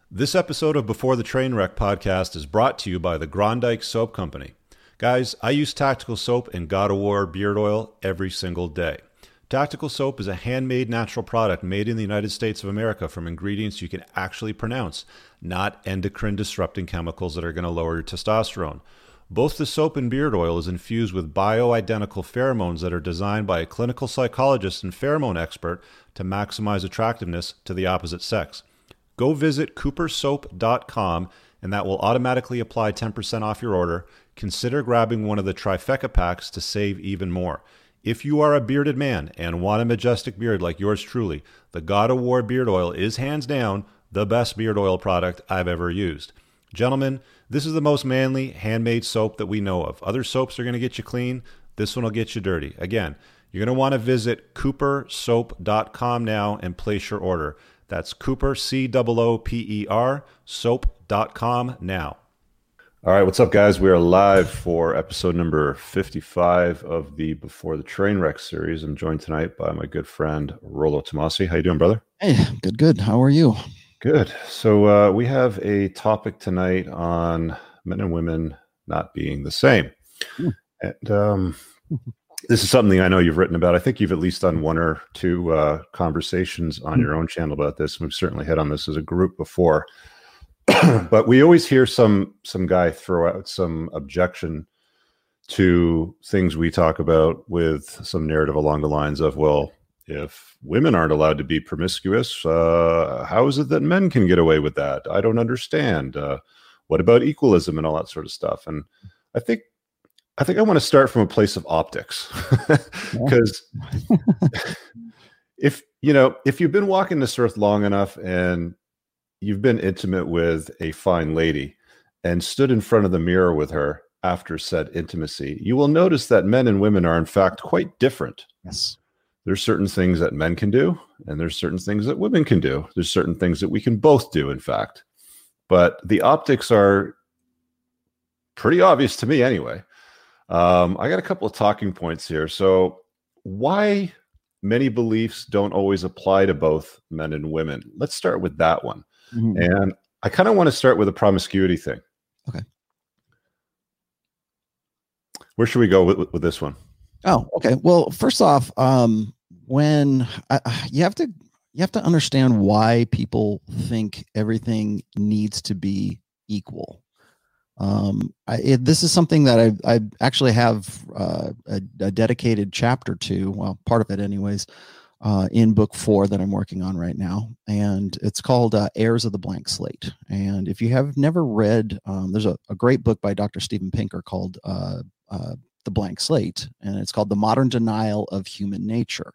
This episode of Before the Trainwreck podcast is brought to you by the Grondike Soap Company. Guys, I use Tactical Soap and God of War beard oil every single day. Tactical Soap is a handmade natural product made in the United States of America from ingredients you can actually pronounce, not endocrine disrupting chemicals that are going to lower your testosterone. Both the soap and beard oil is infused with bioidentical pheromones that are designed by a clinical psychologist and pheromone expert to maximize attractiveness to the opposite sex. Go visit coopersoap.com and that will automatically apply 10% off your order. Consider grabbing one of the trifecta packs to save even more. If you are a bearded man and want a majestic beard like yours truly, the God of War beard oil is hands down the best beard oil product I've ever used. Gentlemen, this is the most manly handmade soap that we know of. Other soaps are going to get you clean. This one will get you dirty. Again, you're going to want to visit coopersoap.com now and place your order. That's Cooper, C-O-O-P-E-R, soap.com now. All right, what's up, guys? We are live for episode number 55 of the Before the Trainwreck series. I'm joined tonight by my good friend, Rollo Tomasi. How you doing, brother? Hey, good. How are you? Good. So we have a topic tonight on men and women not being the same. And this is something I know you've written about. I think you've at least done one or two conversations on your own channel about this. We've certainly hit on this as a group before. But we always hear some guy throw out some objection to things we talk about with some narrative along the lines of, well, if women aren't allowed to be promiscuous, how is it that men can get away with that? I don't understand. What about equalism and all that sort of stuff? And I think I want to start from a place of optics, because if you've been walking this earth long enough and you've been intimate with a fine lady and stood in front of the mirror with her after said intimacy, you will notice that men and women are in fact quite different. Yes. There's certain things that men can do, and there's certain things that women can do. There's certain things that we can both do, in fact. But the optics are pretty obvious to me anyway. I got a couple of talking points here. So why many beliefs don't always apply to both men and women? Let's start with that one. Mm-hmm. And I kind of want to start with a promiscuity thing. Okay. Where should we go with this one? Oh, okay. Well, first off, when you have to understand why people think everything needs to be equal. This is something that I actually have a dedicated chapter to, well, part of it anyways, in book 4 that I'm working on right now. And it's called Heirs of the Blank Slate. And if you have never read, there's a great book by Dr. Steven Pinker called The Blank Slate, and it's called The Modern Denial of Human Nature.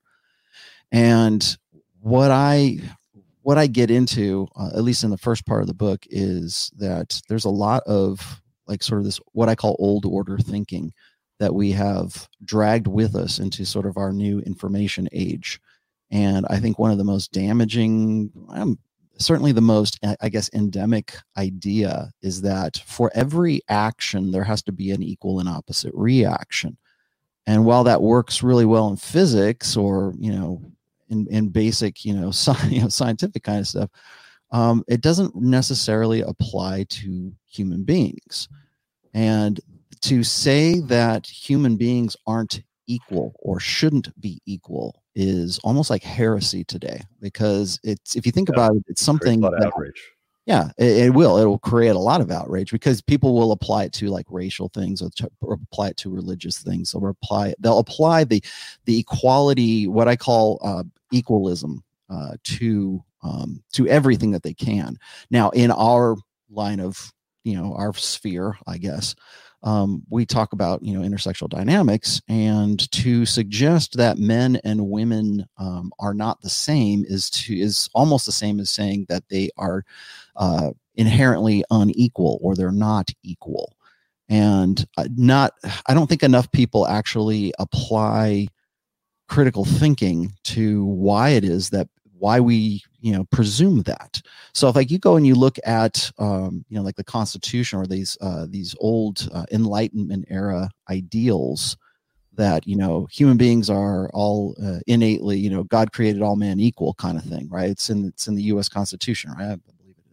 And what I get into, at least in the first part of the book, is that there's a lot of like sort of this, what I call old order thinking that we have dragged with us into sort of our new information age. And I think one of the most damaging, certainly the most, I guess, endemic idea is that for every action, there has to be an equal and opposite reaction. And while that works really well in physics or, in basic, scientific kind of stuff, it doesn't necessarily apply to human beings. And to say that human beings aren't equal or shouldn't be equal is almost like heresy today, because if you think about it, it's something that, outrage. Yeah, it will create a lot of outrage, because people will apply it to like racial things or apply it to religious things. They'll apply the equality, what I call equalism, to everything that they can. Now, in our line of, our sphere, I guess, we talk about, intersexual dynamics, and to suggest that men and women are not the same is almost the same as saying that they are inherently unequal or they're not equal. And I don't think enough people actually apply critical thinking to why we presume that. So if like you go and you look at like the Constitution or these old Enlightenment era ideals that human beings are all innately God created all men equal kind of thing, right? It's in the U.S. Constitution, right? I believe it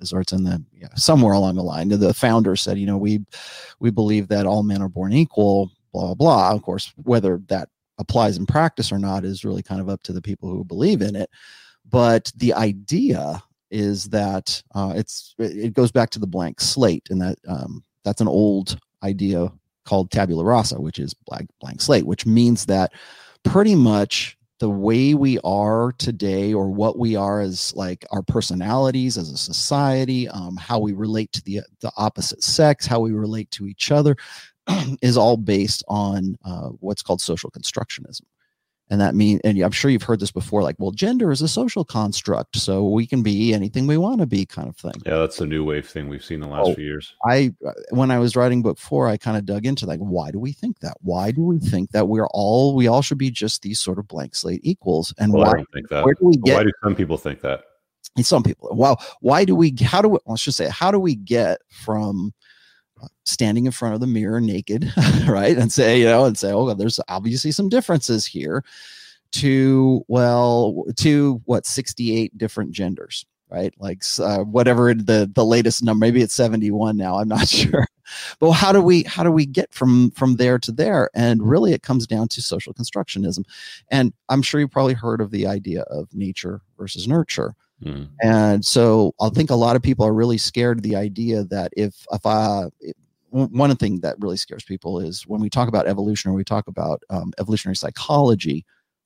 is, or it's in the somewhere along the line. The founder said, we believe that all men are born equal, blah, blah, blah. Of course, whether that applies in practice or not is really kind of up to the people who believe in it. But the idea is that it goes back to the blank slate, and that's an old idea called tabula rasa, which is blank slate, which means that pretty much the way we are today, or what we are as like our personalities as a society, how we relate to the opposite sex, how we relate to each other, is all based on what's called social constructionism. And that means, and I'm sure you've heard this before, like, well, gender is a social construct, so we can be anything we want to be, kind of thing. Yeah, that's a new wave thing we've seen the last few years. When I was writing book 4, I kind of dug into like, why do we think that? Why do we think that we all should be just these sort of blank slate equals? And I don't think that. Why do some people think that? And some people. Well, how do we get from standing in front of the mirror naked, right, and say, oh, there's obviously some differences here, to 68 different genders, right? Like whatever the latest number, maybe it's 71 now, I'm not sure. But how do we get from there to there? And really, it comes down to social constructionism. And I'm sure you probably heard of the idea of nature versus nurture. And so I think a lot of people are really scared of the idea that one thing that really scares people is when we talk about evolution, or we talk about evolutionary psychology,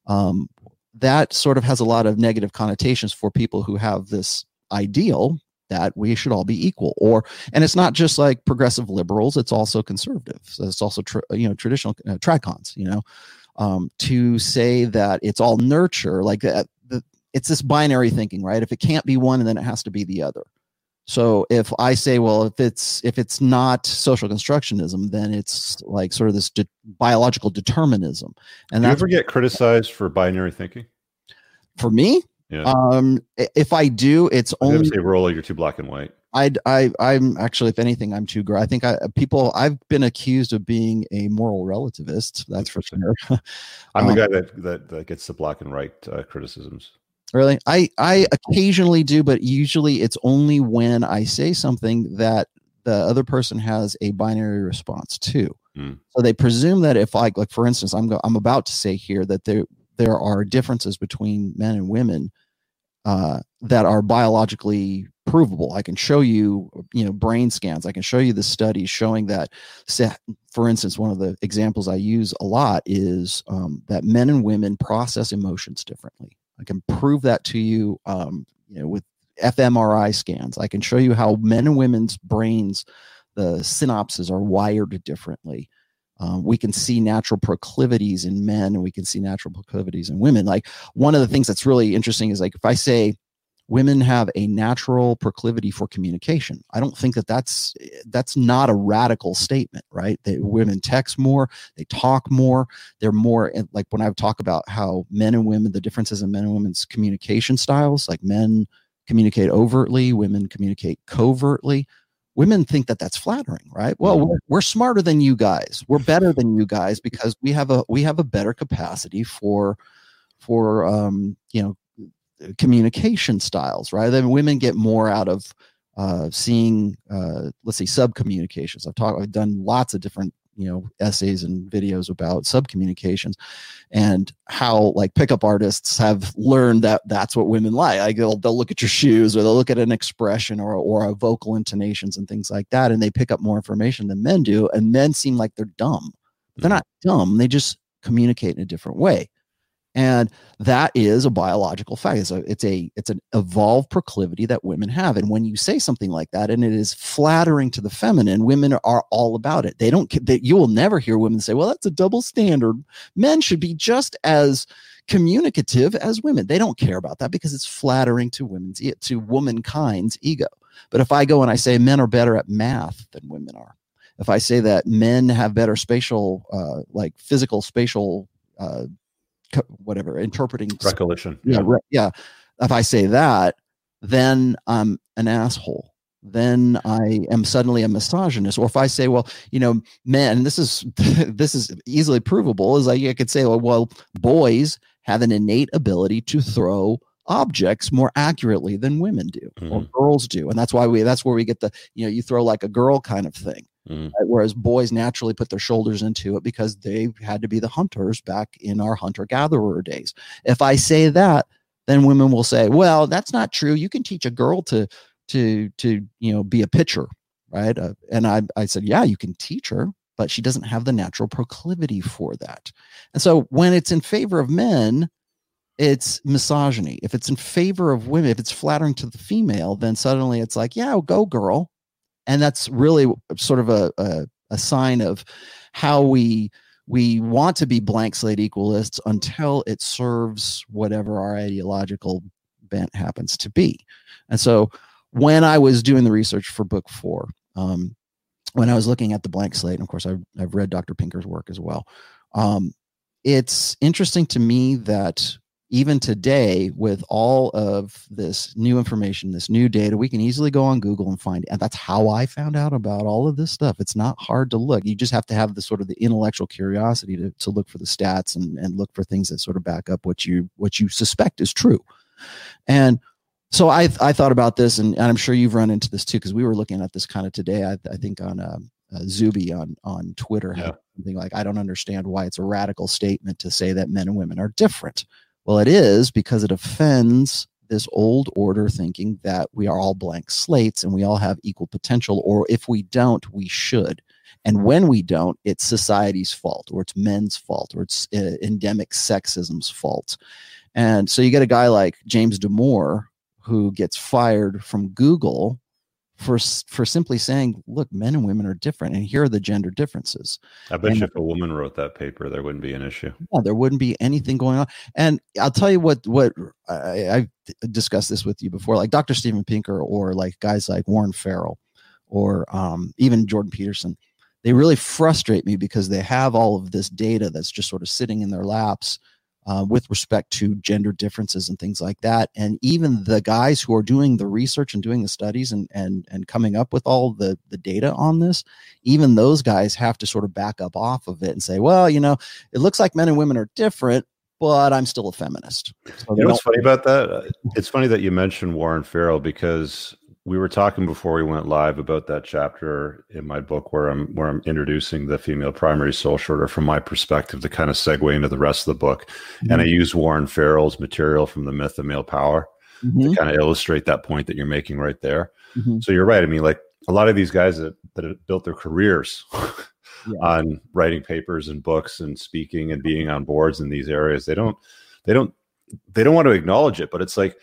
that sort of has a lot of negative connotations for people who have this ideal that we should all be equal. And it's not just like progressive liberals, it's also conservatives. It's also traditional tracons, to say that it's all nurture, like that. It's this binary thinking, right? If it can't be one, then it has to be the other. So if I say, well, if it's not social constructionism, then it's like sort of this biological determinism. And do you ever get criticized for binary thinking? For me, yeah. If I do, it's only say, Rolla, you're too black and white. I'm actually, if anything, I'm too gray. I think I've been accused of being a moral relativist. That's for sure. I'm the guy that gets the black and white criticisms. Really? I occasionally do, but usually it's only when I say something that the other person has a binary response to. So they presume that if like for instance, I'm about to say here that there are differences between men and women that are biologically provable. I can show you, brain scans. I can show you the studies showing that, for instance, one of the examples I use a lot is that men and women process emotions differently. I can prove that to you, with fMRI scans. I can show you how men and women's brains, the synapses are wired differently. We can see natural proclivities in men, and we can see natural proclivities in women. Like, one of the things that's really interesting is, like, if I say women have a natural proclivity for communication, I don't think that's not a radical statement, right? Women text more, they talk more, they're more, like when I talk about how men and women, the differences in men and women's communication styles, like men communicate overtly, women communicate covertly. Women think that that's flattering, right? Well, we're smarter than you guys. We're better than you guys because we have a better capacity for communication styles, right? Then women get more out of seeing, let's say, sub-communications. I've done lots of different, essays and videos about sub-communications and how, like, pickup artists have learned that that's what women like. Like they'll look at your shoes, or they'll look at an expression or a vocal intonations and things like that, and they pick up more information than men do. And men seem like they're dumb. They're not dumb. They just communicate in a different way. And that is a biological fact. It's an evolved proclivity that women have. And when you say something like that, and it is flattering to the feminine, women are all about it. You will never hear women say, well, that's a double standard. Men should be just as communicative as women. They don't care about that because it's flattering to womankind's ego. But if I go and I say men are better at math than women are, if I say that men have better spatial, physical spatial, interpreting recollection. Yeah. If I say that, then I'm an asshole. Then I am suddenly a misogynist. Or if I say, well, men, this is easily provable, is like I could say, well, boys have an innate ability to throw objects more accurately than women do or girls do. And that's where we get the, you throw like a girl kind of thing. Right? Whereas boys naturally put their shoulders into it because they had to be the hunters back in our hunter-gatherer days. If I say that, then women will say, well, that's not true. You can teach a girl to be a pitcher, right? And I said, yeah, you can teach her, but she doesn't have the natural proclivity for that. And so when it's in favor of men, it's misogyny. If it's in favor of women, if it's flattering to the female, then suddenly it's like, yeah, go girl. And that's really sort of a sign of how we want to be blank slate equalists until it serves whatever our ideological bent happens to be. And so when I was doing the research for book 4, when I was looking at the blank slate, and of course I've read Dr. Pinker's work as well, it's interesting to me that even today, with all of this new information, this new data, we can easily go on Google and find it. And that's how I found out about all of this stuff. It's not hard to look. You just have to have the sort of the intellectual curiosity to look for the stats and look for things that sort of back up what you suspect is true. And so I thought about this, and I'm sure you've run into this too, because we were looking at this kind of today. I think on Zuby on Twitter had something like, I don't understand why it's a radical statement to say that men and women are different. Well, it is because it offends this old order thinking that we are all blank slates and we all have equal potential, or if we don't, we should. And when we don't, it's society's fault, or it's men's fault, or it's endemic sexism's fault. And so you get a guy like James Damore who gets fired from Google for simply saying, look, men and women are different, and here are the gender differences. I bet you if a woman wrote that paper, there wouldn't be an issue. Yeah, there wouldn't be anything going on. And I'll tell you what I've discussed this with you before, like Dr. Steven Pinker, or like guys like Warren Farrell, or even Jordan Peterson. They really frustrate me because they have all of this data that's just sort of sitting in their laps with respect to gender differences and things like that. And even the guys who are doing the research and doing the studies and coming up with all the data on this, even those guys have to sort of back up off of it and say, well, it looks like men and women are different, but I'm still a feminist. So you know what's funny about that? It's funny that you mentioned Warren Farrell, because we were talking before we went live about that chapter in my book where I'm introducing the female primary social order from my perspective to kind of segue into the rest of the book. Mm-hmm. And I use Warren Farrell's material from The Myth of Male Power to kind of illustrate that point that you're making right there. Mm-hmm. So you're right. I mean, like a lot of these guys that have built their careers on writing papers and books and speaking and being on boards in these areas, they don't want to acknowledge it. But it's like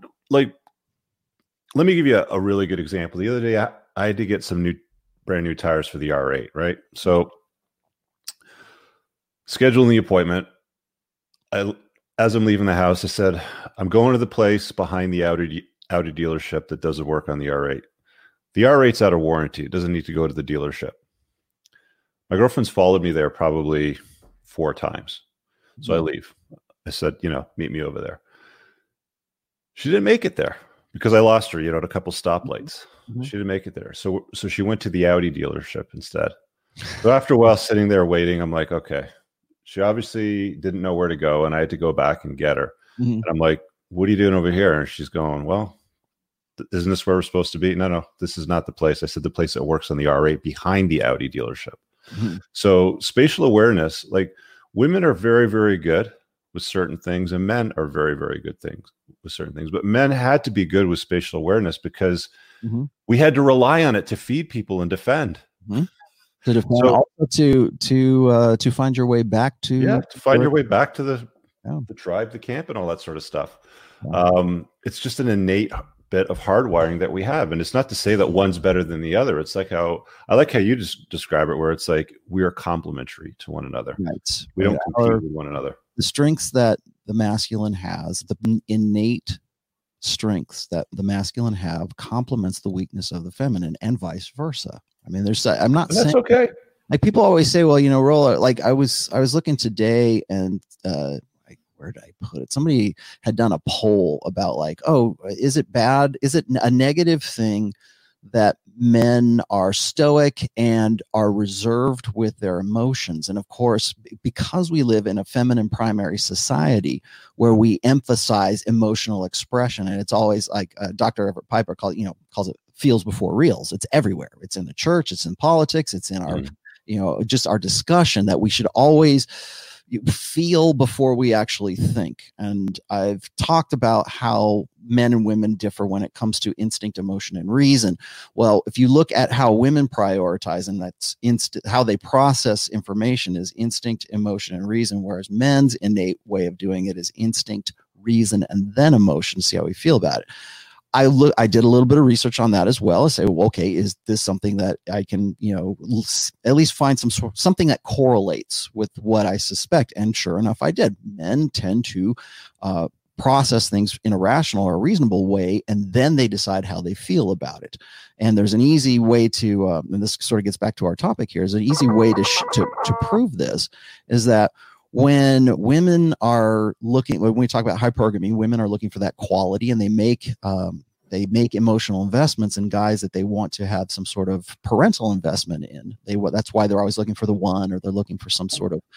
let me give you a really good example. The other day, I had to get some brand new tires for the R8, right? So scheduling the appointment, as I'm leaving the house, I said, I'm going to the place behind the Audi dealership that does the work on the R8. The R8's out of warranty. It doesn't need to go to the dealership. My girlfriend's followed me there probably 4 times. So I leave. I said, meet me over there. She didn't make it there, because I lost her, at a couple stoplights. Mm-hmm. She didn't make it there. So she went to the Audi dealership instead. So after a while sitting there waiting, I'm like, okay, she obviously didn't know where to go, and I had to go back and get her. Mm-hmm. And I'm like, what are you doing over here? And she's going, well, isn't this where we're supposed to be? No, this is not the place. I said the place that works on the R8 behind the Audi dealership. Mm-hmm. So spatial awareness, like women are very, very good with certain things, and men are very, very good with certain things. But men had to be good with spatial awareness because we had to rely on it to feed people and defend. Mm-hmm. To defend, so, also to find your way back to find your way back to the tribe, the camp, and all that sort of stuff. Yeah. It's just an innate bit of hardwiring that we have, and it's not to say that one's better than the other. It's like how you just describe it, where it's like we are complementary to one another. Right. We don't compete with one another. The strengths that the masculine has, the innate strengths that the masculine have, complements the weakness of the feminine, and vice versa. I mean, I'm not saying that's okay. Like people always say, well, Rolla, like I was looking today, and where did I put it? Somebody had done a poll about like, oh, is it bad? Is it a negative thing that men are stoic and are reserved with their emotions. And of course, because we live in a feminine primary society where we emphasize emotional expression, and it's always like Dr. Everett Piper calls it feels before reals. It's everywhere. It's in the church, it's in politics, it's in our, just our discussion that we should always feel before we actually think. And I've talked about how men and women differ when it comes to instinct, emotion, and reason. Well, if you look at how women prioritize, and that's how they process information is instinct, emotion, and reason, whereas men's innate way of doing it is instinct, reason, and then emotion. See how we feel about it. I did a little bit of research on that as well. I say, well, okay, is this something that I can, at least find something that correlates with what I suspect? And sure enough, I did. Men tend to process things in a rational or reasonable way, and then they decide how they feel about it. And there's an easy way to, and this sort of gets back to our topic here, is an easy way to prove this is that when women are looking, when we talk about hypergamy, women are looking for that quality, and they make emotional investments in guys that they want to have some sort of parental investment in. That's why they're always looking for the one, or they're looking for some sort of,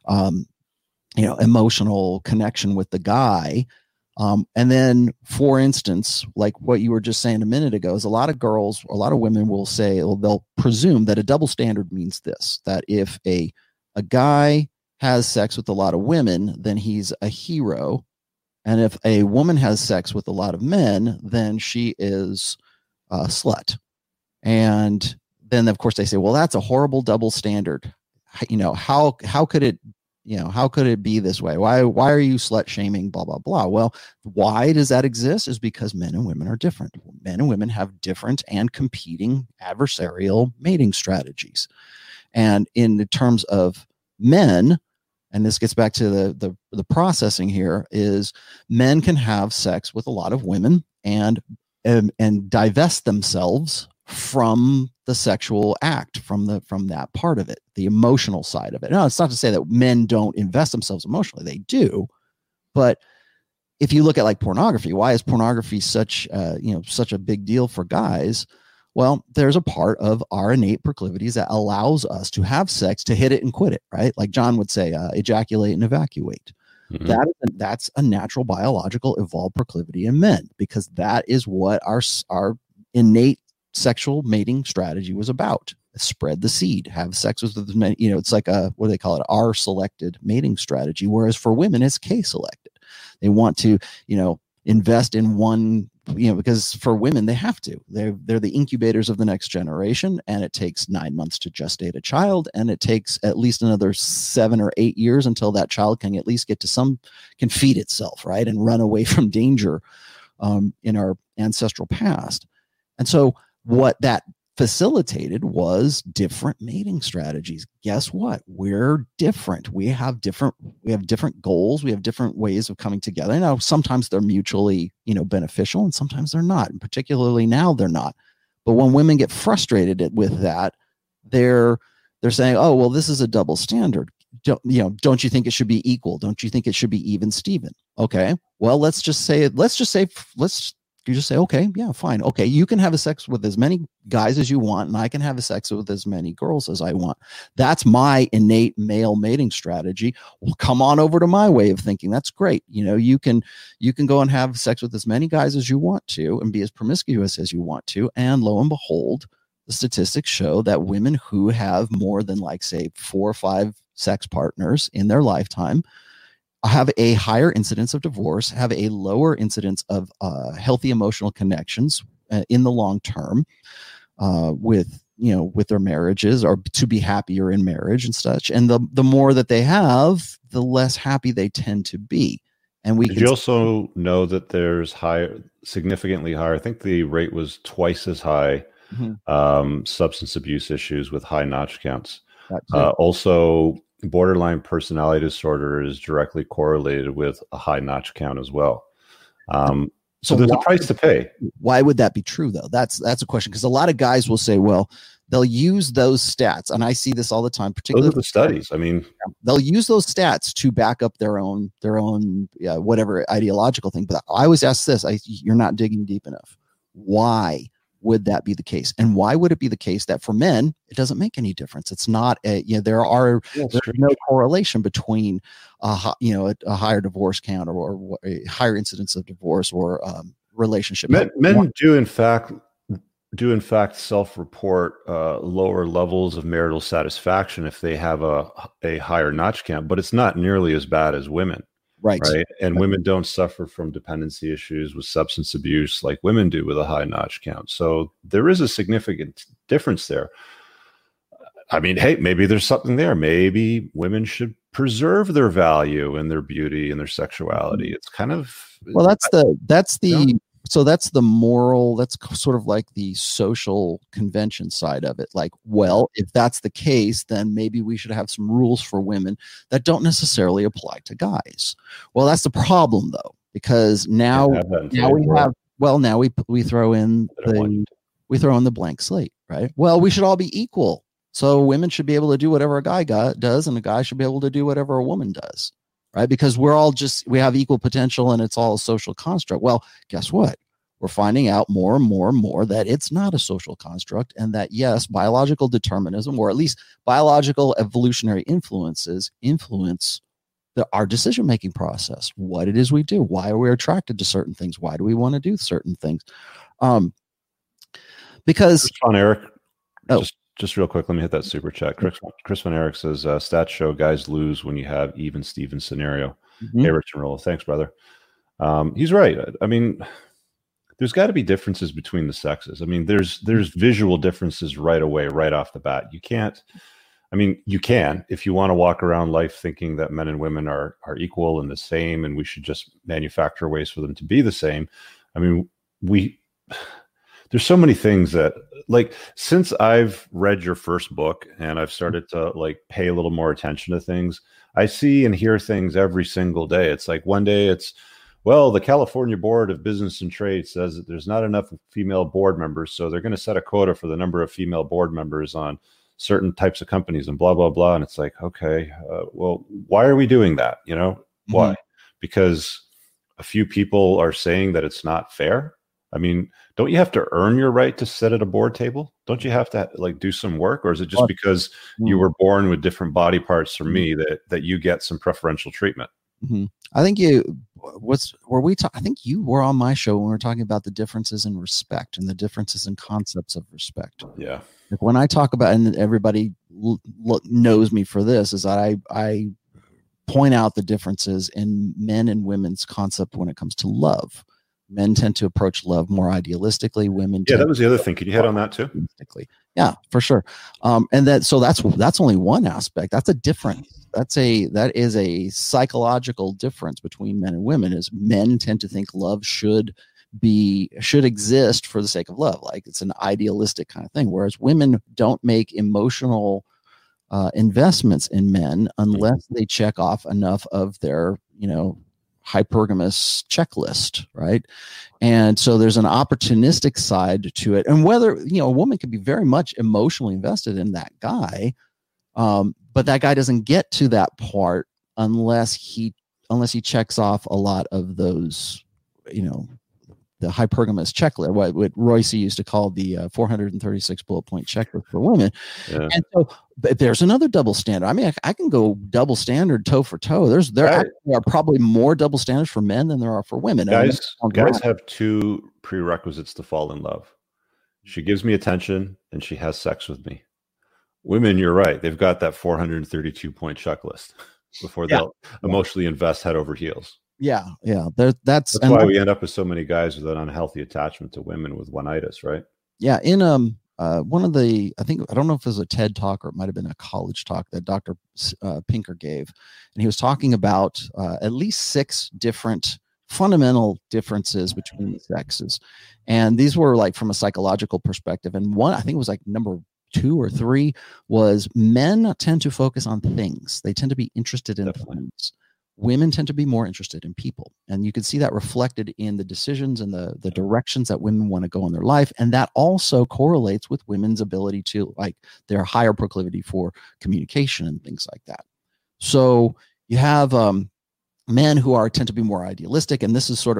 emotional connection with the guy. And then, for instance, like what you were just saying a minute ago, is a lot of girls, a lot of women will say, well, they'll presume that a double standard means this, that if a guy has sex with a lot of women, then he's a hero. And if a woman has sex with a lot of men, then she is a slut. And then, of course, they say, well, that's a horrible double standard. How could it be this way? Why are you slut shaming, blah, blah, blah? Well, why does that exist is because men and women are different. Men and women have different and competing adversarial mating strategies. And in the terms of men, and this gets back to the processing here, is men can have sex with a lot of women and divest themselves from the sexual act, from that part of it, the emotional side of it. Now, it's not to say that men don't invest themselves emotionally; they do. But if you look at like pornography, why is pornography such a big deal for guys? Well, there's a part of our innate proclivities that allows us to have sex, to hit it and quit it, right? Like John would say, ejaculate and evacuate. Mm-hmm. That's a natural, biological, evolved proclivity in men, because that is what our innate sexual mating strategy was about. Spread the seed, have sex with as many, it's like what do they call it? R-selected mating strategy. Whereas for women, it's K-selected. They want to, invest in one, because for women, they have to. They're the incubators of the next generation, and it takes 9 months to gestate a child, and it takes at least another 7 or 8 years until that child can at least can feed itself, right, and run away from danger in our ancestral past. And so what that facilitated was different mating strategies. Guess what? We're different. We have different goals. We have different ways of coming together. Now, sometimes they're mutually, beneficial, and sometimes they're not. And particularly now, they're not. But when women get frustrated with that, they're saying, "Oh, well, this is a double standard. Don't you think it should be equal? Don't you think it should be even Steven?" Okay. Well, you just say, okay, yeah, fine. Okay, you can have a sex with as many guys as you want, and I can have a sex with as many girls as I want. That's my innate male mating strategy. Well, come on over to my way of thinking. That's great. You can go and have sex with as many guys as you want to and be as promiscuous as you want to. And lo and behold, the statistics show that women who have more than, like, say, 4 or 5 sex partners in their lifetime have a higher incidence of divorce, have a lower incidence of healthy emotional connections in the long term with their marriages, or to be happier in marriage and such. And the more that they have, the less happy they tend to be. And did you also know that there's significantly higher, I think the rate was twice as high, substance abuse issues with high notch counts. Also, borderline personality disorder is directly correlated with a high notch count as well. So there's a price to pay. Why would that be true, though? That's a question, because a lot of guys will say, well, they'll use those stats, and I see this all the time. Particularly those are the studies. I mean, they'll use those stats to back up their own whatever ideological thing. But I always ask this: you're not digging deep enough. Why would that be the case? And why would it be the case that for men, it doesn't make any difference? It's not, there's no correlation between, a higher divorce count or a higher incidence of divorce or relationship. Men do in fact self-report lower levels of marital satisfaction if they have a higher notch count, but it's not nearly as bad as women. Right. And women don't suffer from dependency issues with substance abuse like women do with a high notch count. So there is a significant difference there. I mean, hey, maybe there's something there. Maybe women should preserve their value and their beauty and their sexuality. It's kind of, well, that's the moral, that's sort of like the social convention side of it. Like, well, if that's the case, then maybe we should have some rules for women that don't necessarily apply to guys. Well, that's the problem though, because now we throw in the blank slate, right? Well, we should all be equal. So women should be able to do whatever a guy does, and a guy should be able to do whatever a woman does. Right? Because we have equal potential and it's all a social construct. Well, guess what? We're finding out more and more and more that it's not a social construct, and that, yes, biological determinism, or at least biological evolutionary influences, influence our decision-making process, what it is we do, why are we attracted to certain things, why do we want to do certain things. Because Chris Eric, just real quick, let me hit that super chat. Chris Van Eric says, stats show guys lose when you have even Steven scenario. Hey, Rich and Roll. Thanks, brother. He's right. I mean, there's got to be differences between the sexes. I mean, there's visual differences right away, right off the bat. You can, if you want to walk around life thinking that men and women are equal and the same, and we should just manufacture ways for them to be the same. I mean, there's so many things that, like, since I've read your first book and I've started to pay a little more attention to things, I see and hear things every single day. It's like one day it's, well, the California Board of Business and Trade says that there's not enough female board members, so they're going to set a quota for the number of female board members on certain types of companies and blah, blah, blah. And it's like, okay, well, why are we doing that? Why? Because a few people are saying that it's not fair. I mean, don't you have to earn your right to sit at a board table? Don't you have to do some work? Or is it just because you were born with different body parts from me that you get some preferential treatment? I think I think you were on my show when we were talking about the differences in respect and the differences in concepts of respect. Yeah. Like when I talk about, and everybody knows me for this, is that I point out the differences in men and women's concept when it comes to love. Men tend to approach love more idealistically. Women, that was the other thing. Can you hit on that too? Yeah, for sure. And that's only one aspect. That's a difference. That is a psychological difference between men and women. Is men tend to think love should exist for the sake of love, like it's an idealistic kind of thing, whereas women don't make emotional investments in men unless they check off enough of their hypergamous checklist, right? And so there's an opportunistic side to it. And whether, a woman could be very much emotionally invested in that guy, but that guy doesn't get to that part unless he checks off a lot of those, the hypergamous checklist, what Royce used to call the 436 bullet point checklist for women. Yeah. And so there's another double standard. I mean, I can go double standard toe for toe. There are probably more double standards for men than there are for women. Guys have two prerequisites to fall in love. She gives me attention and she has sex with me. Women, you're right. They've got that 432 point checklist before they'll emotionally invest head over heels. Yeah. That's why we end up with so many guys with an unhealthy attachment to women with one-itis, right? Yeah. In one of the, I don't know if it was a TED talk or it might have been a college talk that Dr. Pinker gave, and he was talking about at least 6 different fundamental differences between the sexes, and these were like from a psychological perspective. And one, I think it was like number 2 or 3, was men tend to focus on things. They tend to be interested in things. Women tend to be more interested in people. And you can see that reflected in the decisions and the directions that women want to go in their life. And that also correlates with women's ability to, like, their higher proclivity for communication and things like that. So you have men who tend to be more idealistic. And this is sort of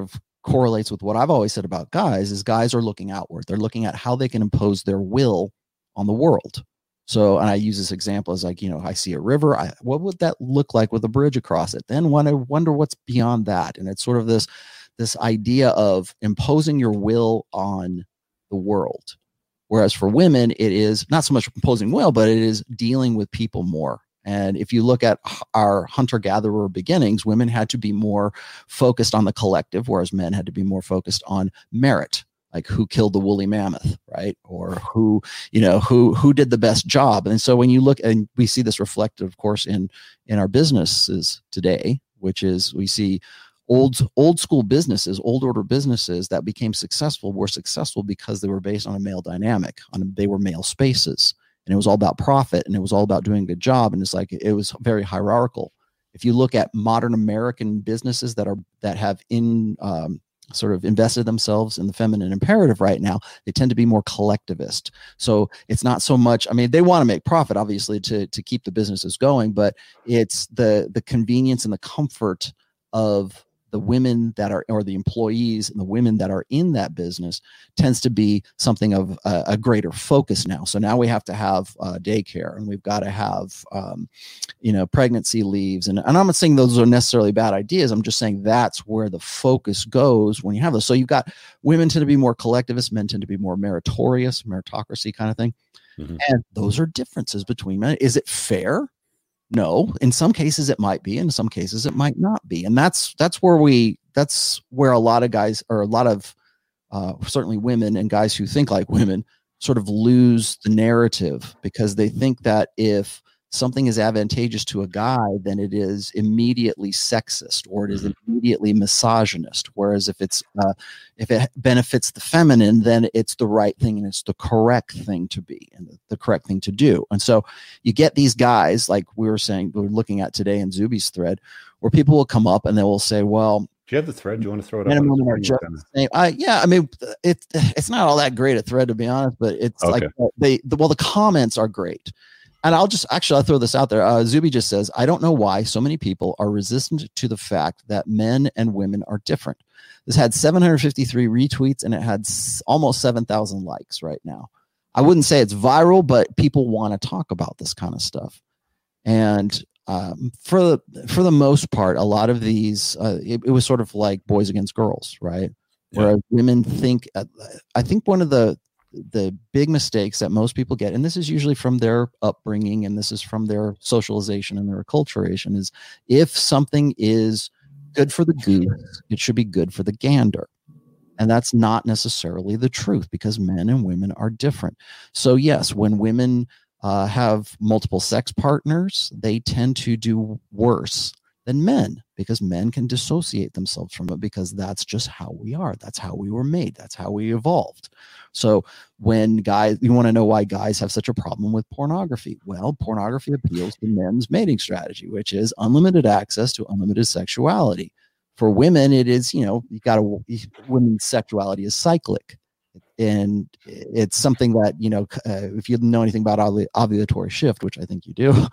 correlates with what I've always said about guys is guys are looking outward. They're looking at how they can impose their will on the world. So, and I use this example as like, I see a river. What would that look like with a bridge across it? Then when I wonder what's beyond that. And it's sort of this idea of imposing your will on the world. Whereas for women, it is not so much imposing will, but it is dealing with people more. And if you look at our hunter-gatherer beginnings, women had to be more focused on the collective, whereas men had to be more focused on merit, like who killed the woolly mammoth, right? Or who did the best job. And so when you look, and we see this reflected, of course, in our businesses today, which is we see old school businesses, old order businesses that became successful were successful because they were based on a male dynamic, they were male spaces. And it was all about profit, and it was all about doing a good job. And it's like, it was very hierarchical. If you look at modern American businesses that have sort of invested themselves in the feminine imperative right now, they tend to be more collectivist. So it's not so much, they want to make profit, obviously, to keep the businesses going, but it's the convenience and the comfort of the women that are, or the employees and the women that are in that business tends to be something of a greater focus now. So now we have to have daycare, and we've got to have, pregnancy leaves. And I'm not saying those are necessarily bad ideas. I'm just saying that's where the focus goes when you have those. So you've got women tend to be more collectivist, men tend to be more meritorious, meritocracy kind of thing. Mm-hmm. And those are differences between men. Is it fair? No, in some cases it might be, in some cases it might not be. And that's where a lot of guys, or a lot of certainly women and guys who think like women, sort of lose the narrative, because they think that if something is advantageous to a guy, then it is immediately sexist, or it is immediately misogynist. Whereas if it benefits the feminine, then it's the right thing, and it's the correct thing to be, and the correct thing to do. And so you get these guys, like we were looking at today in Zuby's thread, where people will come up and they will say, well, do you have the thread? Do you want to throw it up? It's not all that great a thread, to be honest, but it's okay. Like the comments are great. And I'll throw this out there. Zuby just says, I don't know why so many people are resistant to the fact that men and women are different. This had 753 retweets, and it had almost 7,000 likes right now. I wouldn't say it's viral, but people want to talk about this kind of stuff. And for the most part, a lot of these, it was sort of like boys against girls, right? Yeah. Whereas women think, I think one of the big mistakes that most people get, and this is usually from their upbringing, and this is from their socialization and their acculturation, is if something is good for the goose, it should be good for the gander. And that's not necessarily the truth, because men and women are different. So yes, when women have multiple sex partners, they tend to do worse than men, because men can dissociate themselves from it, because that's just how we are. That's how we were made. That's how we evolved. So when guys, you want to know why guys have such a problem with pornography? Well, pornography appeals to men's mating strategy, which is unlimited access to unlimited sexuality. For women, it is, women's sexuality is cyclic. And it's something that, if you know anything about ovulatory shift, which I think you do,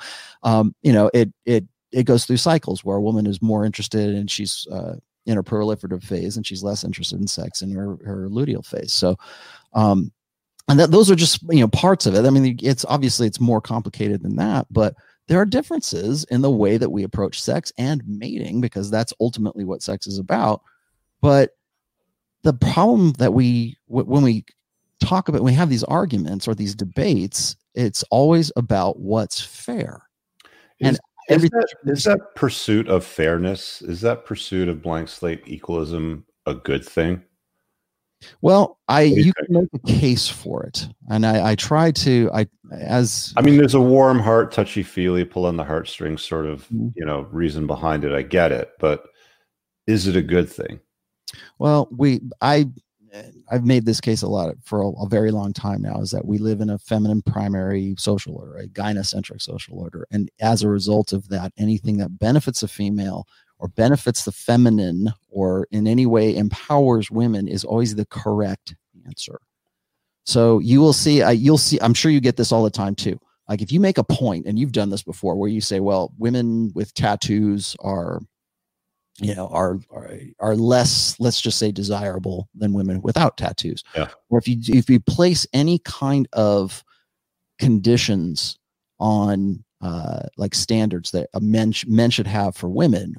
it goes through cycles where a woman is more interested, and she's in her proliferative phase, and she's less interested in sex in her luteal phase. So, and those are just, parts of it. I mean, it's more complicated than that, but there are differences in the way that we approach sex and mating, because that's ultimately what sex is about. But the problem that when we talk about, when we have these arguments or these debates, it's always about what's fair. Is that pursuit of fairness, is that pursuit of blank slate equalism a good thing? Well, you can make a case for it, and I try to. There's a warm heart, touchy feely, pull on the heartstrings sort of reason behind it. I get it, but is it a good thing? Well, I've made this case a lot for a very long time now, is that we live in a feminine primary social order, a gynocentric social order. And as a result of that, anything that benefits a female or benefits the feminine or in any way empowers women is always the correct answer. So you will see, I'm sure you get this all the time too. Like if you make a point, and you've done this before, where you say, well, women with tattoos are are less, let's just say, desirable than women without tattoos. Yeah. Or if you place any kind of conditions on like standards that men should have for women,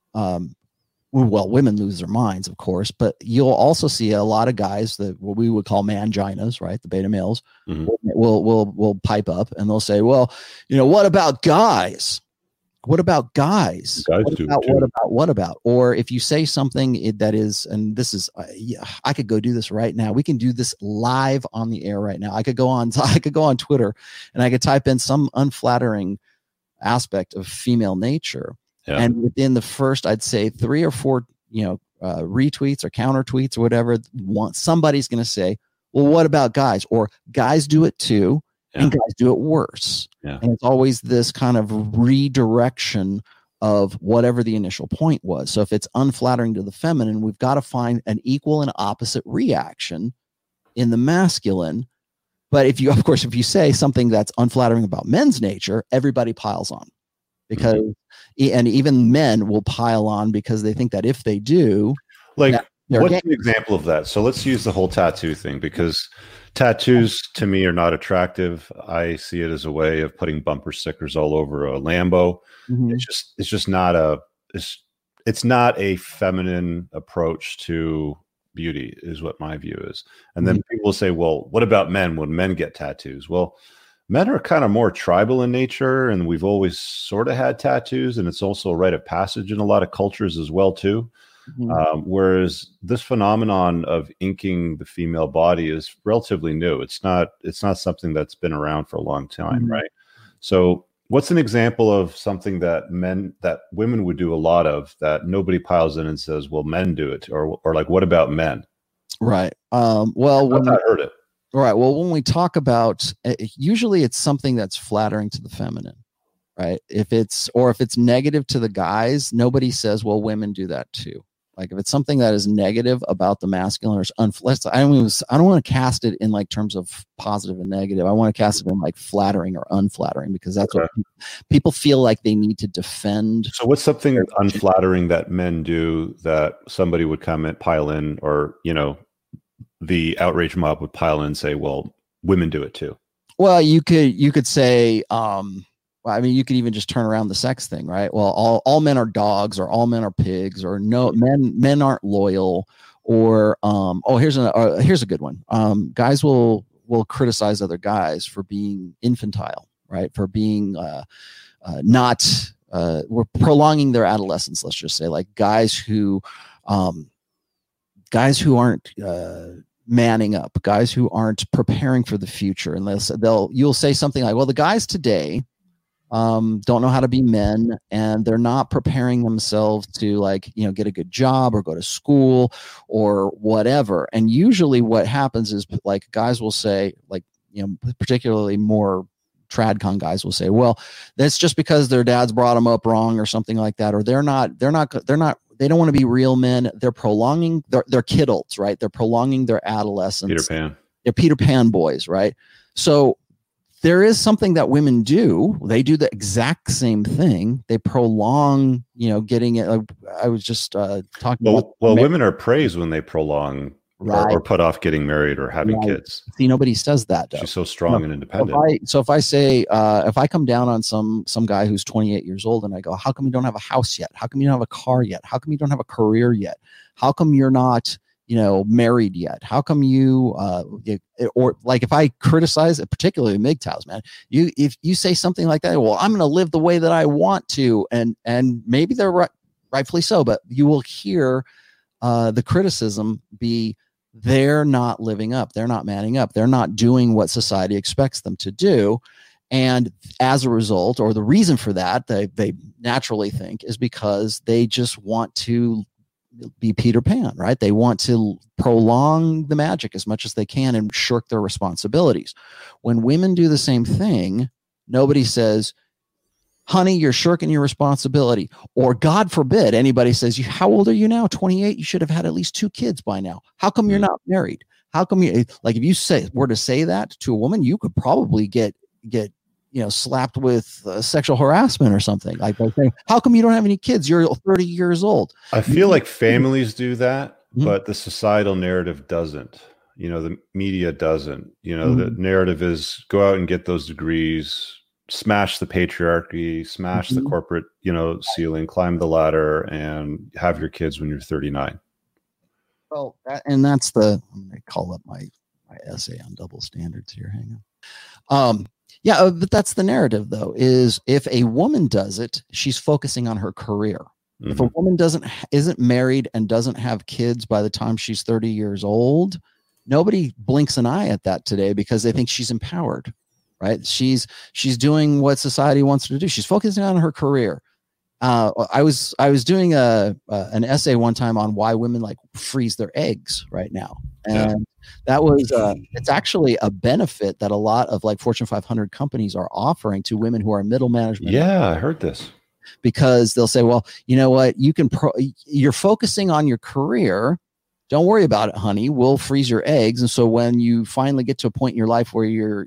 well, women lose their minds, of course, but you'll also see a lot of guys that what we would call manginas, right? The beta males will pipe up and they'll say, well, what about guys? What about guys? What about? Or if you say something that is, and this is, I could go do this right now. We can do this live on the air right now. I could go on Twitter and I could type in some unflattering aspect of female nature. Yeah. And within the first, I'd say 3 or 4, retweets or counter tweets or whatever, somebody's going to say, well, what about guys? Or guys do it too. Yeah. And guys do it worse. Yeah. And it's always this kind of redirection of whatever the initial point was. So if it's unflattering to the feminine, we've got to find an equal and opposite reaction in the masculine. But if you say something that's unflattering about men's nature, everybody piles on, because and even men will pile on because they think that if they do, what's an example of that? So let's use the whole tattoo thing, because tattoos to me are not attractive. I see it as a way of putting bumper stickers all over a Lambo. Mm-hmm. It's just not it's not a feminine approach to beauty, is what my view is. And then people will say, well, what about men when men get tattoos? Well, men are kind of more tribal in nature, and we've always sort of had tattoos, and it's also a rite of passage in a lot of cultures as well too. Mm-hmm. Whereas this phenomenon of inking the female body is relatively new. It's not something that's been around for a long time, mm-hmm. right? So what's an example of something that women would do a lot of that nobody piles in and says, well, men do it, or like, what about men? Right. Well, I heard it. Right. Well, when we talk about, usually it's something that's flattering to the feminine, right? If it's negative to the guys, nobody says, well, women do that too. Like if it's something that is negative about the masculine or unflattering, I don't want to cast it in like terms of positive and negative. I want to cast it in like flattering or unflattering, because that's what people feel like they need to defend. So what's something unflattering that men do that somebody would pile in, or, the outrage mob would pile in and say, well, women do it too? Well, you could say, you could even just turn around the sex thing, right? Well, all men are dogs, or all men are pigs, or no, men aren't loyal, or here's a good one. Guys will criticize other guys for being infantile, right? For being we're prolonging their adolescence. Let's just say, like guys who aren't manning up, guys who aren't preparing for the future, and you'll say something like, well, the guys today don't know how to be men, and they're not preparing themselves to get a good job or go to school or whatever. And usually what happens is like guys will say, particularly more tradcon guys will say, well, that's just because their dads brought them up wrong or something like that, or they don't want to be real men. They're prolonging their kidults, right? They're prolonging their adolescence. Peter Pan. They're Peter Pan boys, right? So there is something that women do. They do the exact same thing. They prolong, getting it. I was just talking about. Well, women are praised when they prolong, right, or put off getting married or having kids. See, nobody says that, though. She's so strong and independent. If I say, if I come down on some guy who's 28 years old and I go, how come you don't have a house yet? How come you don't have a car yet? How come you don't have a career yet? How come you're not, married yet? How come you, or like if I criticize it, particularly MGTOWs, man, if you say something like that, well, I'm going to live the way that I want to, and maybe they're rightfully so, but you will hear the criticism be, they're not living up, they're not manning up, they're not doing what society expects them to do. And as a result, or the reason for that, they naturally think is because they just want to be Peter Pan, right? They want to prolong the magic as much as they can and shirk their responsibilities. When women do the same thing, nobody says, honey, you're shirking your responsibility. Or God forbid, anybody says, how old are you now? 28. You should have had at least 2 kids by now. How come you're not married? How come if you were to say that to a woman, you could probably get slapped with sexual harassment or something, like by saying, how come you don't have any kids? You're 30 years old. I feel like families do that, but the societal narrative doesn't. The media doesn't. The narrative is go out and get those degrees, smash the patriarchy, smash the corporate, ceiling, climb the ladder, and have your kids when you're 39. Well, that's I'm going to call up my essay on double standards here. Hang on. But that's the narrative, though, is if a woman does it, she's focusing on her career. Mm-hmm. If a woman isn't married and doesn't have kids by the time she's 30 years old, nobody blinks an eye at that today because they think she's empowered, right? She's doing what society wants her to do. She's focusing on her career. I was doing an essay one time on why women like freeze their eggs right now, and that was it's actually a benefit that a lot of like Fortune 500 companies are offering to women who are middle management. Yeah, I heard this. Because they'll say, well, you know what, you're focusing on your career. Don't worry about it, honey. We'll freeze your eggs, and so when you finally get to a point in your life where you're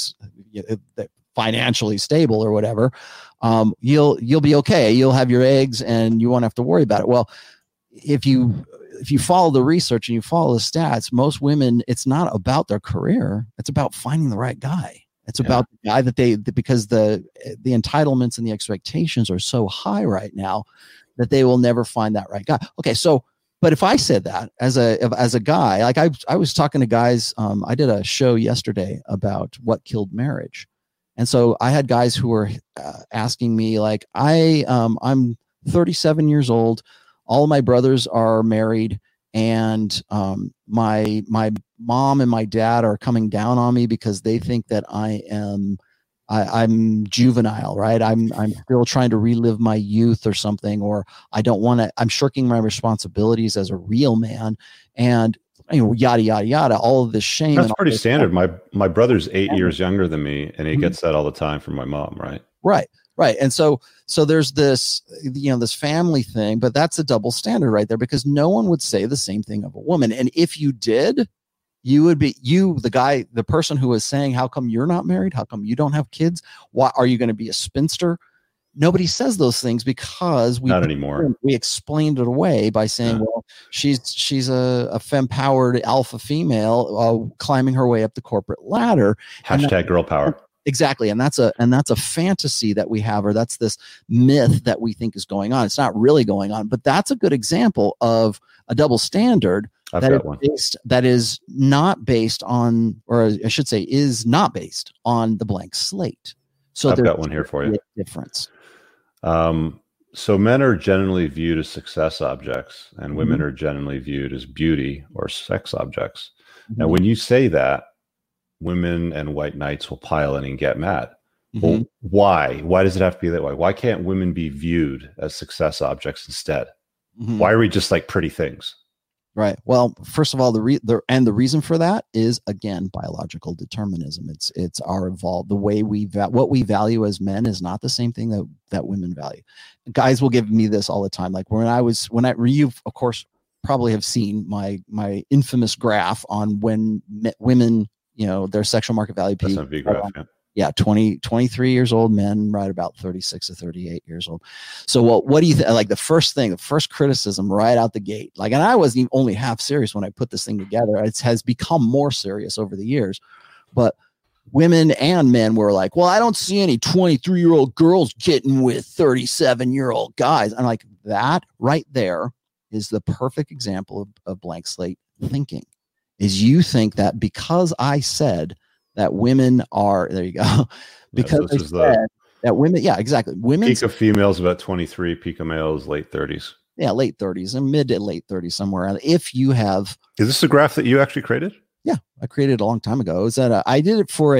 financially stable or whatever, you'll be okay. You'll have your eggs and you won't have to worry about it. Well, if you follow the research and you follow the stats, most women, it's not about their career. It's about finding the right guy. It's about the guy because the entitlements and the expectations are so high right now that they will never find that right guy. Okay. So, but if I said that as a guy, like I was talking to guys, I did a show yesterday about what killed marriage. And so I had guys who were asking me, like, I'm 37 years old. All of my brothers are married, and my mom and my dad are coming down on me because they think that I'm juvenile, right? I'm still trying to relive my youth or something, or I don't want to. I'm shirking my responsibilities as a real man, and yada yada yada. All of this shame. That's pretty standard. My brother's 8 years younger than me, and he gets that all the time from my mom, right? Right. And so there's this, this family thing, but that's a double standard right there, because no one would say the same thing of a woman. And if you did, you would be the person who was saying, how come you're not married? How come you don't have kids? Why are you going to be a spinster? Nobody says those things because not anymore. We explained it away by saying, well, she's a femme-powered alpha female climbing her way up the corporate ladder. Hashtag girl power. Exactly. And that's a fantasy that we have, or that's this myth that we think is going on. It's not really going on, but that's a good example of a double standard that is not based on, or I should say is not based on the blank slate. So I've got one here for you. Difference. So men are generally viewed as success objects, and women are generally viewed as beauty or sex objects. Now, when you say that, women and white knights will pile in and get mad. Well, why? Why does it have to be that way? Why can't women be viewed as success objects instead? Why are we just like pretty things? Right. Well, first of all, the reason for that is, again, biological determinism. It's our evolved, the way what we value as men is not the same thing that women value. Guys will give me this all the time. Like you of course probably have seen my infamous graph on when women, their sexual market value peak. That's a graph, yeah. Yeah, 23 years old men, right about 36 to 38 years old. So what do you think? Like the first criticism right out the gate, like, and I wasn't even only half serious when I put this thing together. It has become more serious over the years, but women and men were like, well, I don't see any 23-year-old girls getting with 37-year-old guys. I'm like, that right there is the perfect example of blank slate thinking. Is you think that because I said that women are, there you go, because I said that women, yeah, exactly. Women's peak of females about 23, peak of males late 30s. Yeah, late 30s and mid to late 30s somewhere. If you have, is this a graph that you actually created? Yeah, I created it a long time ago. I did it for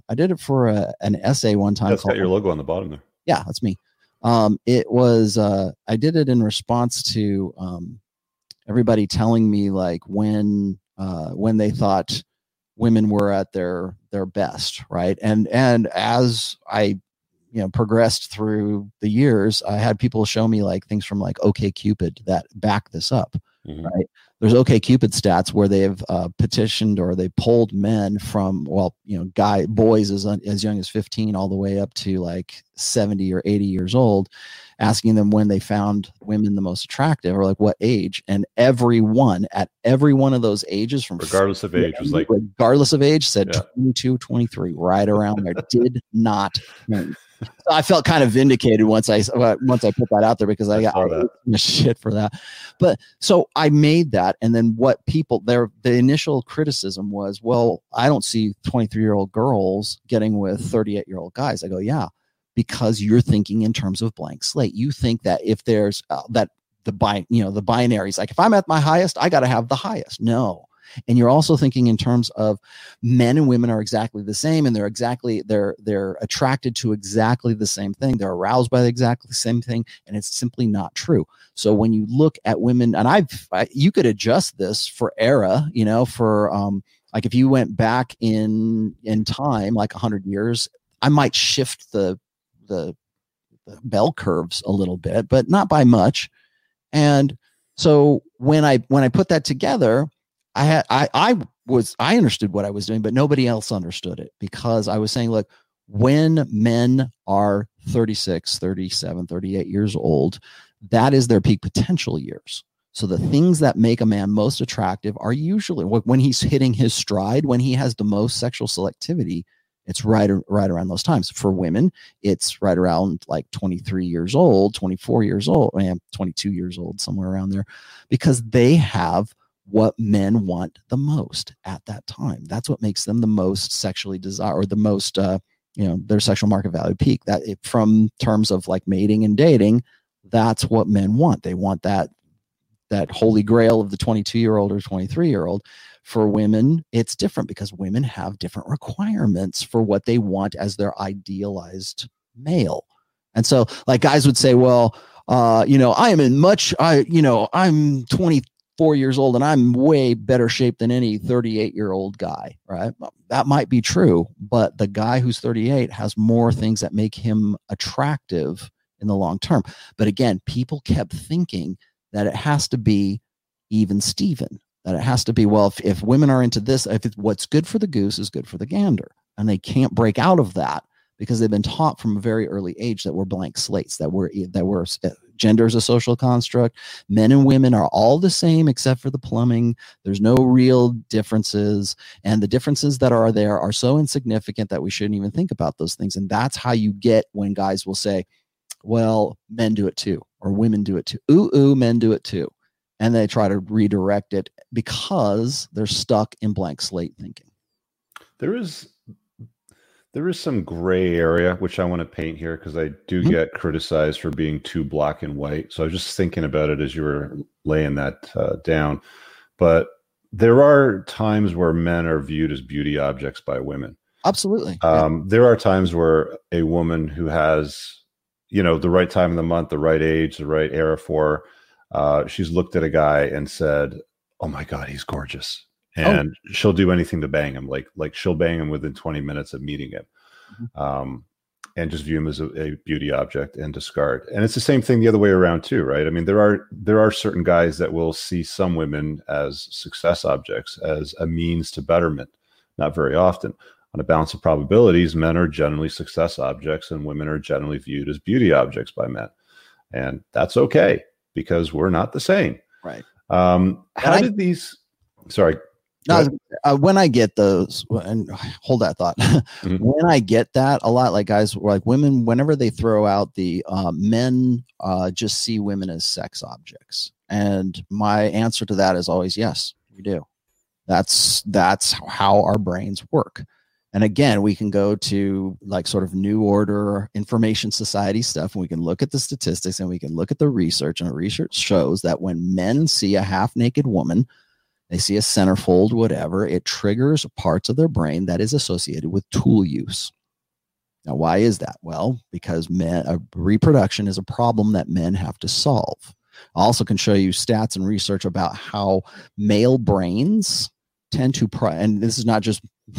an essay one time. That's got your logo on the bottom there. Yeah, that's me. It was I did it in response to everybody telling me like when they thought women were at their best, right? And as I progressed through the years, I had people show me like things from like OkCupid that back this up, right? There's OkCupid stats where they have petitioned or they polled men from, boys as young as 15 all the way up to like 70 or 80 years old, asking them when they found women the most attractive or like what age. And everyone at every one of those ages, from regardless of age, said 22, 23, right around there. Did not change. So I felt kind of vindicated once I put that out there, because I got shit for that. But so I made that, and then the initial criticism was, well, I don't see 23-year-old girls getting with 38-year-old guys. I go, yeah, because you're thinking in terms of blank slate. You think that if there's the binaries, like if I'm at my highest, I got to have the highest. No. And you're also thinking in terms of men and women are exactly the same, and they're attracted to exactly the same thing. They're aroused by exactly the same thing, and it's simply not true. So when you look at women, and you could adjust this for era, like if you went back in time, like 100 years, I might shift the bell curves a little bit, but not by much. And so when I put that together, I understood what I was doing, but nobody else understood it, because I was saying, look, when men are 36, 37, 38 years old, that is their peak potential years. So the things that make a man most attractive are usually when he's hitting his stride, when he has the most sexual selectivity. It's right around those times. For women, it's right around like 23 years old, 24 years old, 22 years old, somewhere around there, because they have what men want the most at that time. That's what makes them the most sexually desire, or the most, their sexual market value peak. From terms of like mating and dating, that's what men want. They want that holy grail of the 22-year-old or 23-year-old. For women, it's different, because women have different requirements for what they want as their idealized male. And so like guys would say, well, I'm 24 years old and I'm way better shape than any 38-year-old guy, right? That might be true, but the guy who's 38 has more things that make him attractive in the long term. But again, people kept thinking that it has to be even Steven, that it has to be, well, if women are into this, what's good for the goose is good for the gander. And they can't break out of that, because they've been taught from a very early age that we're blank slates, that we're gender is a social construct. Men and women are all the same except for the plumbing. There's no real differences. And the differences that are there are so insignificant that we shouldn't even think about those things. And that's how you get when guys will say, well, men do it too, or women do it too. Ooh, men do it too. And they try to redirect it because they're stuck in blank slate thinking. There is some gray area, which I want to paint here, because I do get criticized for being too black and white. So I was just thinking about it as you were laying that down. But there are times where men are viewed as beauty objects by women. Absolutely. There are times where a woman who has, the right time of the month, the right age, the right era for her, she's looked at a guy and said, oh my God, he's gorgeous. And she'll do anything to bang him. Like she'll bang him within 20 minutes of meeting him, and just view him as a beauty object and discard. And it's the same thing the other way around too, right? I mean, there are certain guys that will see some women as success objects, as a means to betterment. Not very often. On a balance of probabilities, men are generally success objects and women are generally viewed as beauty objects by men. And that's okay, because we're not the same. Right. Sorry. No, when I get those, and hold that thought, when I get that a lot, like guys, like women, whenever they throw out the men just see women as sex objects. And my answer to that is always, yes, we do. That's how our brains work. And again, we can go to like sort of New Order information society stuff, and we can look at the statistics and we can look at the research, and the research shows that when men see a half naked woman, they see a centerfold, whatever, it triggers parts of their brain that is associated with tool use. Now, why is that? Well, because reproduction is a problem that men have to solve. I also can show you stats and research about how male brains tend to, and this is not just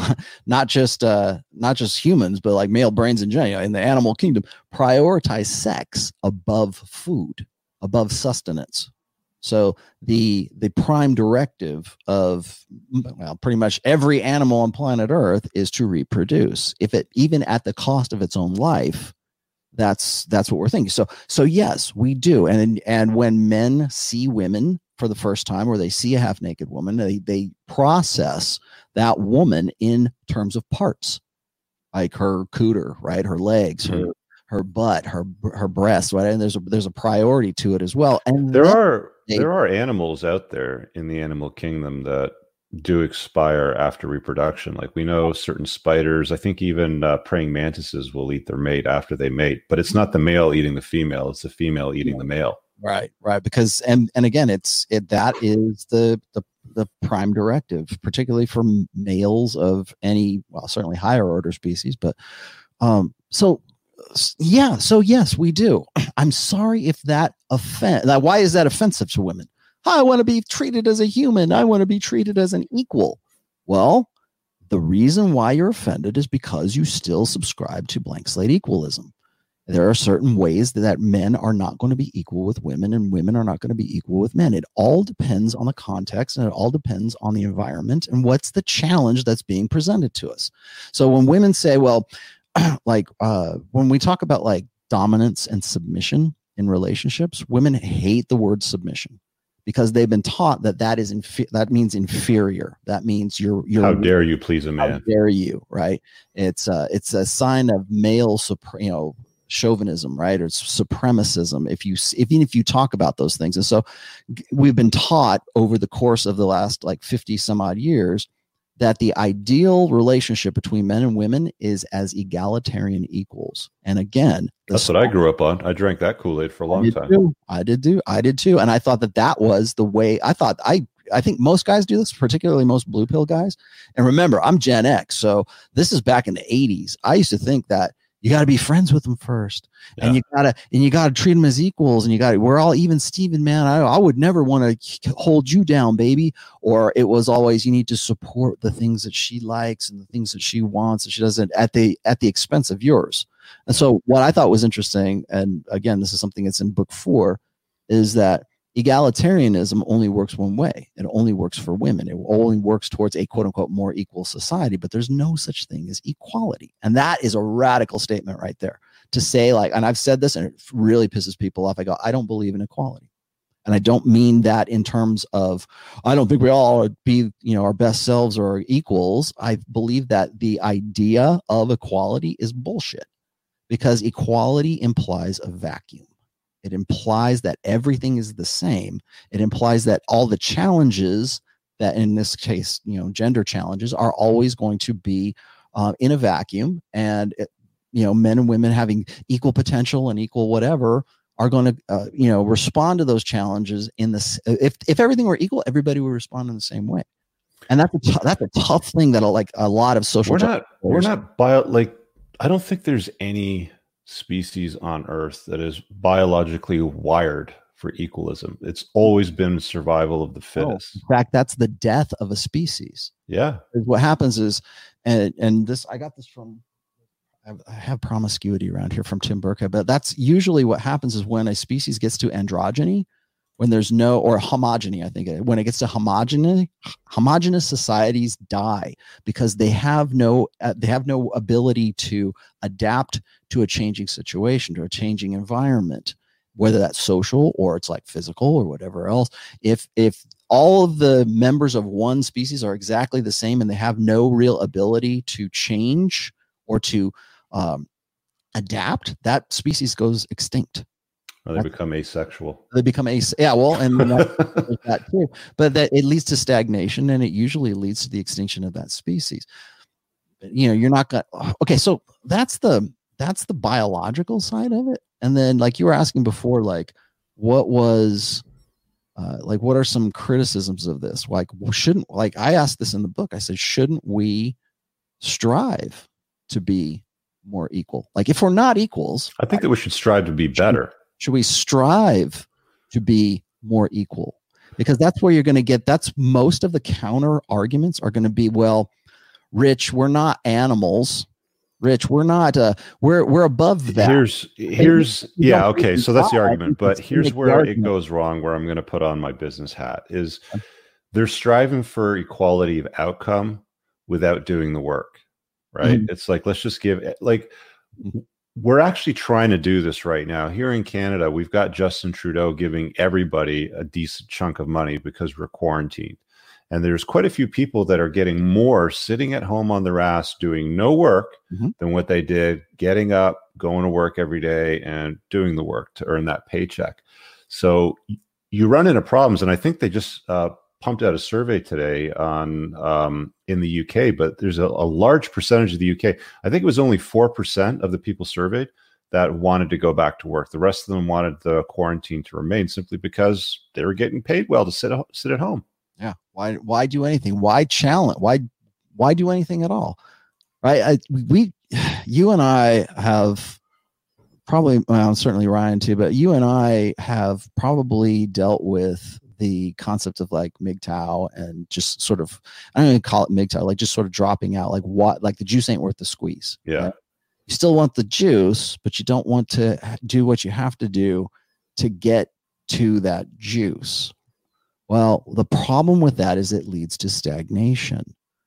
humans, but like male brains in general, in the animal kingdom, prioritize sex above food, above sustenance. So the prime directive of, well, pretty much every animal on planet Earth is to reproduce. If it, even at the cost of its own life, that's what we're thinking. So yes, we do. And when men see women for the first time, or they see a half naked woman, they process that woman in terms of parts, like her cooter, right? Her legs, her butt, her breasts, right? And there's a priority to it as well. And there are animals out there in the animal kingdom that do expire after reproduction. Like we know certain spiders, I think even praying mantises will eat their mate after they mate, but it's not the male eating the female, it's the female eating the male. Right. Because and again, that is the prime directive, particularly for males of any, well, certainly higher order species, but so yes, we do. I'm sorry if that why is that offensive to women? I want to be treated as a human. I want to be treated as an equal. Well, the reason why you're offended is because you still subscribe to blank slate equalism. There are certain ways that men are not going to be equal with women, and women are not going to be equal with men. It all depends on the context, and it all depends on the environment and what's the challenge that's being presented to us. So when women say, well, like when we talk about like dominance and submission in relationships, women hate the word submission, because they've been taught that means inferior. That means you're how dare you please a man? How dare you, right? It's a sign of male chauvinism, right? Or supremacism. Even if you talk about those things. And so we've been taught over the course of the last like 50 some odd years that the ideal relationship between men and women is as egalitarian equals. And again, that's what I grew up on. I drank that Kool-Aid for a long time. I did too. And I thought that was the way. I think most guys do this, particularly most blue pill guys. And remember, I'm Gen X, so this is back in the 80s. I used to think that you got to be friends with them first, and you gotta treat them as equals, and we're all even Steven, man. I would never want to hold you down, baby. Or it was always, you need to support the things that she likes and the things that she wants, and she doesn't at the expense of yours. And so what I thought was interesting, and again, this is something that's in book 4, is that egalitarianism only works one way. It only works for women. It only works towards a quote unquote more equal society, but there's no such thing as equality. And that is a radical statement right there to say, like, and I've said this and it really pisses people off. I go, I don't believe in equality. And I don't mean that in terms of, I don't think we all be, our best selves or equals. I believe that the idea of equality is bullshit, because equality implies a vacuum. It implies that everything is the same. It implies that all the challenges that, in this case, gender challenges, are always going to be in a vacuum. And, men and women having equal potential and equal whatever are going to, respond to those challenges in this. If everything were equal, everybody would respond in the same way. And that's a tough thing that a lot of social. I don't think there's any species on Earth that is biologically wired for equalism. It's always been survival of the fittest. In fact, that's the death of a species. Yeah. What happens is, and this, I got this from, I have Promiscuity around here from Tim Burkhead, but that's usually what happens is when a species gets to androgyny, when there's no, or homogeny, I think when it gets to homogenous societies die because they have no ability to adapt to a changing situation, to a changing environment, whether that's social or it's like physical or whatever else. If all of the members of one species are exactly the same and they have no real ability to change or to adapt, that species goes extinct. Or they become asexual. And that too. But that it leads to stagnation, and it usually leads to the extinction of that species. You're not going to. Okay, so that's the biological side of it. And then, like you were asking before, like what are some criticisms of this? Like, I asked this in the book. I said, shouldn't we strive to be more equal? Like, if we're not equals, I think that we should strive to be better. Should we strive to be more equal? Because that's where you're going to get, that's most of the counter arguments are going to be, well, Rich, we're not animals. Rich. We're not. We're above that. Yeah, okay. So that's the argument. But here's where it goes wrong. Where I'm going to put on my business hat is they're striving for equality of outcome without doing the work. Right? Mm-hmm. It's like let's just give like. We're actually trying to do this right now. Here in Canada, we've got Justin Trudeau giving everybody a decent chunk of money because we're quarantined. And there's quite a few people that are getting more sitting at home on their ass doing no work than what they did getting up, going to work every day and doing the work to earn that paycheck. So you run into problems. And I think they just pumped out a survey today on in the UK, but there's a large percentage of the UK. I think it was only 4% of the people surveyed that wanted to go back to work. The rest of them wanted the quarantine to remain simply because they were getting paid well to sit at home. Yeah. Why do anything? Why challenge? Why do anything at all? Right. You and I have probably, well, certainly Ryan too, but you and I have probably dealt with the concept of like MGTOW and just sort of, I don't even call it MGTOW, like just sort of dropping out, like the juice ain't worth the squeeze. Yeah. Right? You still want the juice, but you don't want to do what you have to do to get to that juice. Well, the problem with that is it leads to stagnation.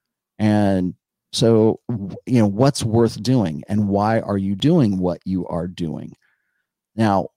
And so, what's worth doing and why are you doing what you are doing? Now,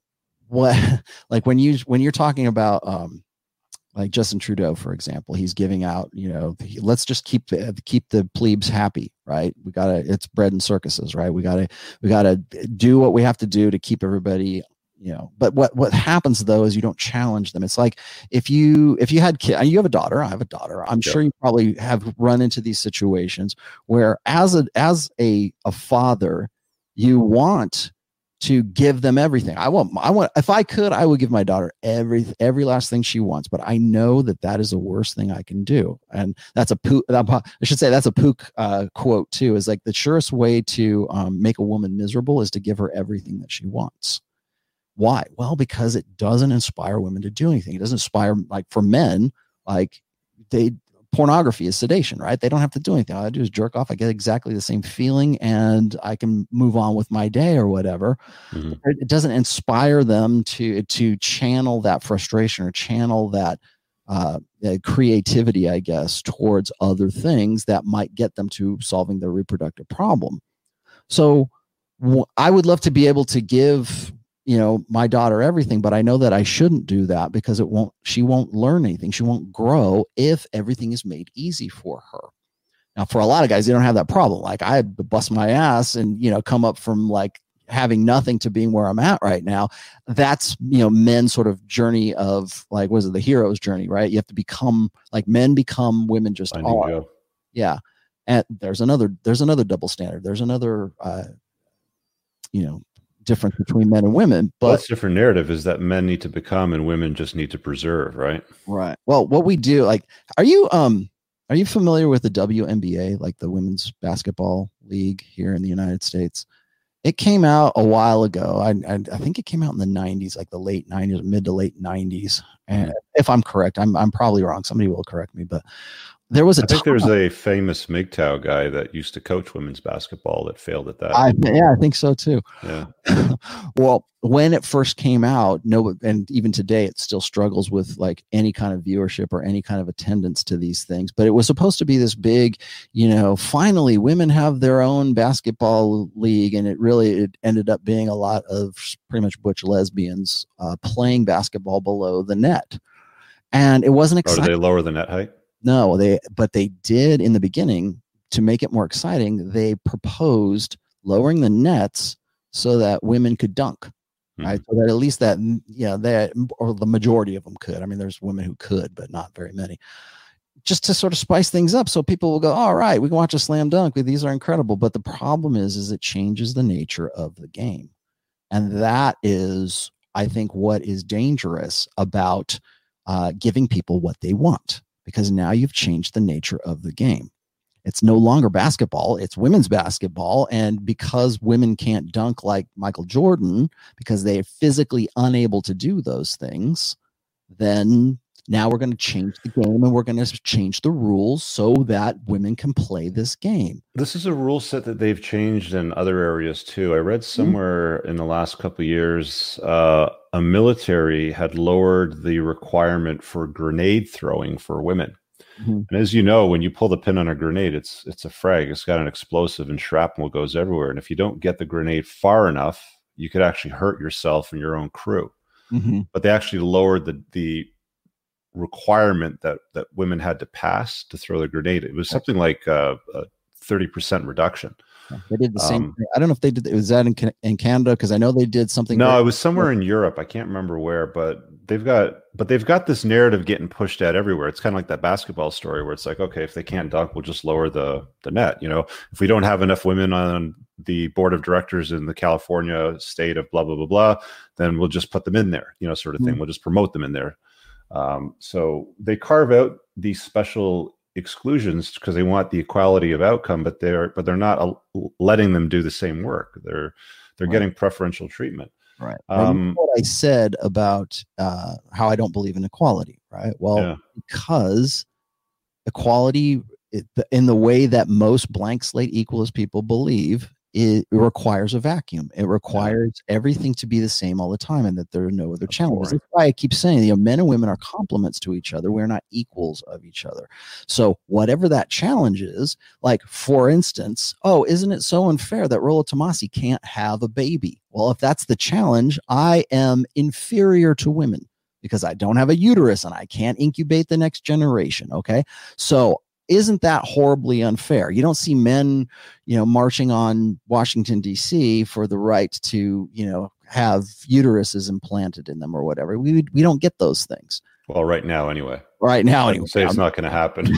like when you're talking about, like Justin Trudeau, for example, he's giving out, let's just keep the plebes happy, right? It's bread and circuses, right? We gotta do what we have to do to keep everybody, but what happens though is you don't challenge them. It's like if you had kids, you have a daughter, I have a daughter. I'm sure you probably have run into these situations where as a father, you want to give them everything. I want, if I could, I would give my daughter every last thing she wants, but I know that is the worst thing I can do. And that's that's a Pook quote too, is like the surest way to make a woman miserable is to give her everything that she wants. Why? Well, because it doesn't inspire women to do anything. It doesn't inspire, like for men, like pornography is sedation, right? They don't have to do anything. All I do is jerk off. I get exactly the same feeling and I can move on with my day or whatever. Mm-hmm. It doesn't inspire them to channel that frustration or channel that creativity, I guess, towards other things that might get them to solving their reproductive problem. So I would love to be able to give my daughter everything, but I know that I shouldn't do that because she won't learn anything. She won't grow if everything is made easy for her. Now, for a lot of guys, they don't have that problem. Like I bust my ass and, come up from like having nothing to being where I'm at right now. That's, men's sort of journey of like, what is it? The hero's journey, right? You have to become like men become women just are. Yeah. And there's another double standard. There's another, difference between men and women, but that's different narrative is that men need to become and women just need to preserve, right? Right. Well, what we do, like, are you familiar with the WNBA, like the women's basketball league here in the United States? It came out a while ago. I think it came out in the 90s, like the late 90s, mid to late 90s. And if I'm correct, I'm probably wrong. Somebody will correct me, but there was there's a famous MGTOW guy that used to coach women's basketball that failed at that. I think so too. Yeah. Well, when it first came out, and even today, it still struggles with like any kind of viewership or any kind of attendance to these things. But it was supposed to be this big, finally women have their own basketball league, and it ended up being a lot of pretty much butch lesbians playing basketball below the net, and it wasn't exciting. Or did they lower the net height? No, but they did in the beginning to make it more exciting. They proposed lowering the nets so that women could dunk, right? So that at least or the majority of them could. I mean, there's women who could, but not very many. Just to sort of spice things up, so people will go, all right, we can watch a slam dunk. These are incredible. But the problem is it changes the nature of the game, and that is, I think, what is dangerous about giving people what they want. Because now you've changed the nature of the game. It's no longer basketball, it's women's basketball. And because women can't dunk like Michael Jordan, because they are physically unable to do those things, then Now we're going to change the game and we're going to change the rules so that women can play this game. This is a rule set that they've changed in other areas too. I read somewhere in the last couple of years, a military had lowered the requirement for grenade throwing for women. And as you know, when you pull the pin on a grenade, it's a frag. It's got an explosive and shrapnel goes everywhere. And if you don't get the grenade far enough, you could actually hurt yourself and your own crew. But they actually lowered the requirement that women had to pass to throw the grenade. It was something like a 30% reduction. They did the same thing. I don't know if they did. Was that in Canada? Because I know they did something. No, it was somewhere in Europe. I can't remember where, but they've got this narrative getting pushed at everywhere. It's kind of like that basketball story where it's like, okay, if they can't dunk, we'll just lower the net. You know, if we don't have enough women on the board of directors in the California state of blah blah blah blah, then we'll just put them in there. You know, sort of thing. We'll just promote them in there. So they carve out these special exclusions because they want the equality of outcome, but they're not letting them do the same work. They're getting preferential treatment. Right. What I said about how I don't believe in equality, right? Well, because equality in the way that most blank slate equalist people believe, it requires a vacuum. It requires everything to be the same all the time and that there are no other challenges. That's why I keep saying, men and women are complements to each other. We're not equals of each other. So whatever that challenge is, like, for instance, isn't it so unfair that Rollo Tomasi can't have a baby? Well, if that's the challenge, I am inferior to women because I don't have a uterus and I can't incubate the next generation. Okay. So isn't that horribly unfair? You don't see men, marching on Washington, D.C. for the right to, have uteruses implanted in them or whatever. We don't get those things. Well, right now, anyway. Say it's not going to happen.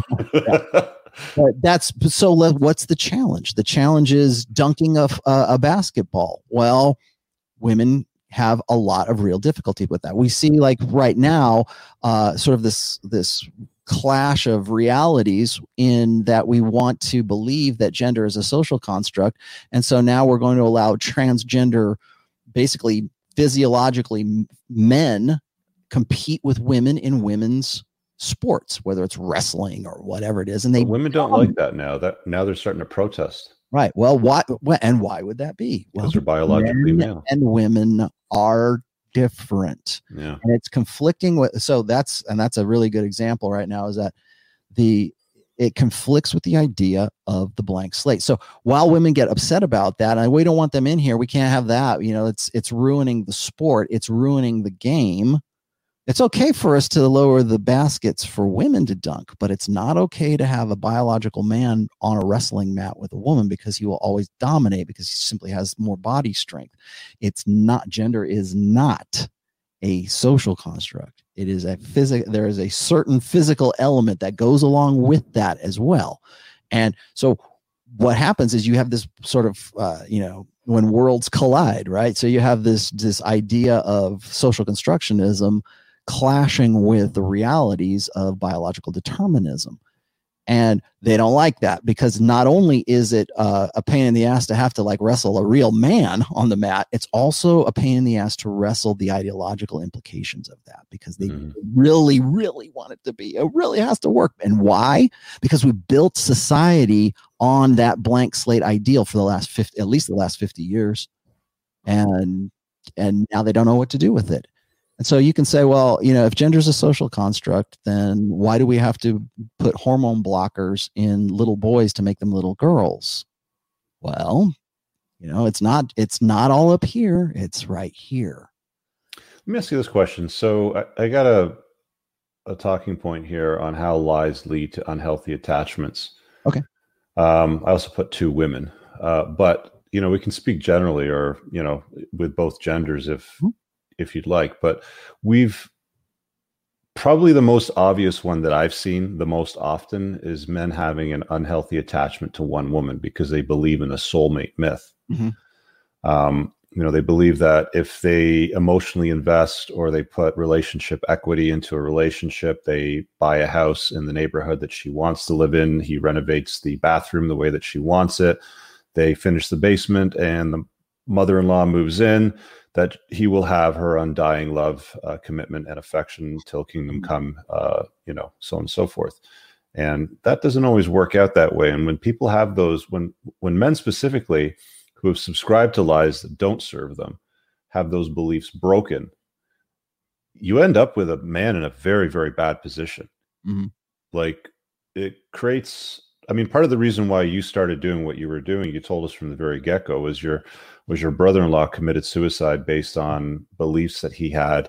But what's the challenge? The challenge is dunking a basketball. Well, women have a lot of real difficulty with that. We see, like, right now, sort of this clash of realities in that we want to believe that gender is a social construct. And so now we're going to allow transgender, basically physiologically men, compete with women in women's sports, whether it's wrestling or whatever it is. And women don't like that now. Now they're starting to protest. Right. Well, why would that be? Because they're biologically male. And women are different. Yeah. And it's conflicting with, that's a really good example right now, is that it conflicts with the idea of the blank slate. So while women get upset about that, and we don't want them in here, we can't have that, it's ruining the sport, it's ruining the game. It's okay for us to lower the baskets for women to dunk, but it's not okay to have a biological man on a wrestling mat with a woman because he will always dominate because he simply has more body strength. Gender is not a social construct. It is there is a certain physical element that goes along with that as well. And so what happens is you have this sort of, when worlds collide, right? So you have this idea of social constructionism clashing with the realities of biological determinism. And they don't like that because not only is it a pain in the ass to have to wrestle a real man on the mat, it's also a pain in the ass to wrestle the ideological implications of that because they really, really want it to be. It really has to work. And why? Because we built society on that blank slate ideal for at least the last 50 years. And now they don't know what to do with it. And so you can say, well, if gender is a social construct, then why do we have to put hormone blockers in little boys to make them little girls? Well, it's not all up here. It's right here. Let me ask you this question. So I got a talking point here on how lies lead to unhealthy attachments. Okay. I also put 2 women, but we can speak generally or, with both genders if you'd like, but we've probably the most obvious one that I've seen the most often is men having an unhealthy attachment to one woman because they believe in a soulmate myth. They believe that if they emotionally invest or they put relationship equity into a relationship, they buy a house in the neighborhood that she wants to live in. He renovates the bathroom the way that she wants it. They finish the basement and the mother-in-law moves in. that he will have her undying love, commitment, and affection till kingdom come, so on and so forth. And that doesn't always work out that way. And when people have those, when men specifically who have subscribed to lies that don't serve them have those beliefs broken, you end up with a man in a very, very bad position. Mm-hmm. Like, it creates, I mean, part of the reason why you started doing what you were doing, you told us from the very get-go, was your brother-in-law committed suicide based on beliefs that he had,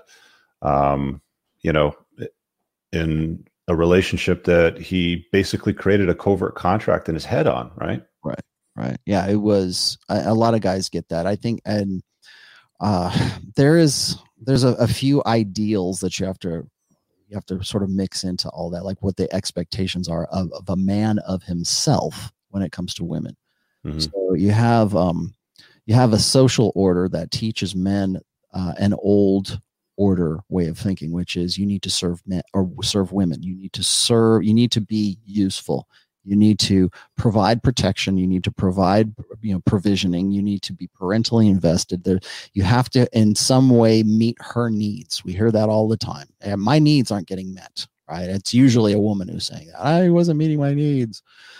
in a relationship that he basically created a covert contract in his head on, right? Right. Yeah, it was a lot of guys get that, I think. And there's a few ideals that you have to sort of mix into all that, like what the expectations are of a man of himself when it comes to women. Mm-hmm. So you have a social order that teaches men an old order way of thinking, which is you need to serve men or serve women. You need to be useful. You need to provide protection. You need to provide, provisioning. You need to be parentally invested. There, you have to, in some way, meet her needs. We hear that all the time. And my needs aren't getting met, right? It's usually a woman who's saying that. I wasn't meeting my needs.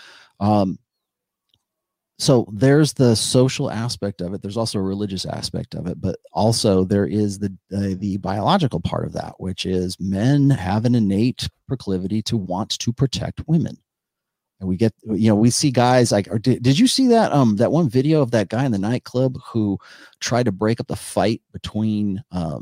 So there's the social aspect of it. There's also a religious aspect of it, but also there is the biological part of that, which is men have an innate proclivity to want to protect women. And we get, we see guys like, did you see that one video of that guy in the nightclub who tried to break up the fight between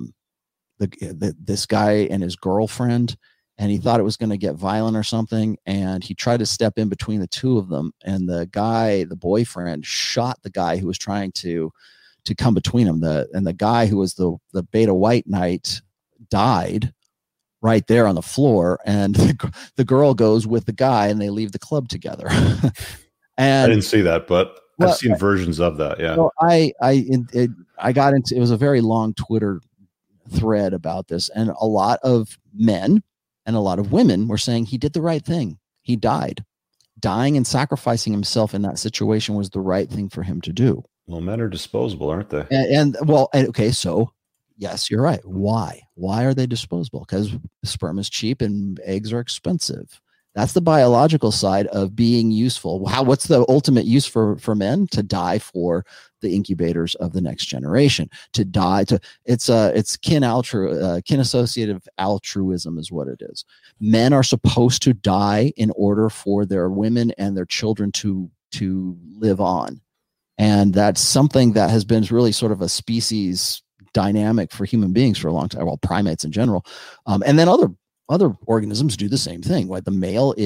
this guy and his girlfriend, and he thought it was going to get violent or something, and he tried to step in between the two of them, and the boyfriend shot the guy who was trying to come between them. And the guy who was the Beta White Knight died right there on the floor, and the girl goes with the guy, and they leave the club together. And I didn't see that, but I've seen versions of that. Yeah. So I got into, it was a very long Twitter thread about this, and a lot of men and a lot of women were saying he did the right thing. He died. Dying and sacrificing himself in that situation was the right thing for him to do. Well, men are disposable, aren't they? Okay, so yes, you're right. Why? Why are they disposable? Because sperm is cheap and eggs are expensive. That's the biological side of being useful. What's the ultimate use for men? To die for the incubators of the next generation. To die it's kin associative altruism is what it is. Men are supposed to die in order for their women and their children to live on. And that's something that has been really sort of a species dynamic for human beings for a long time. Well, primates in general. And then other organisms do the same thing. Right? The male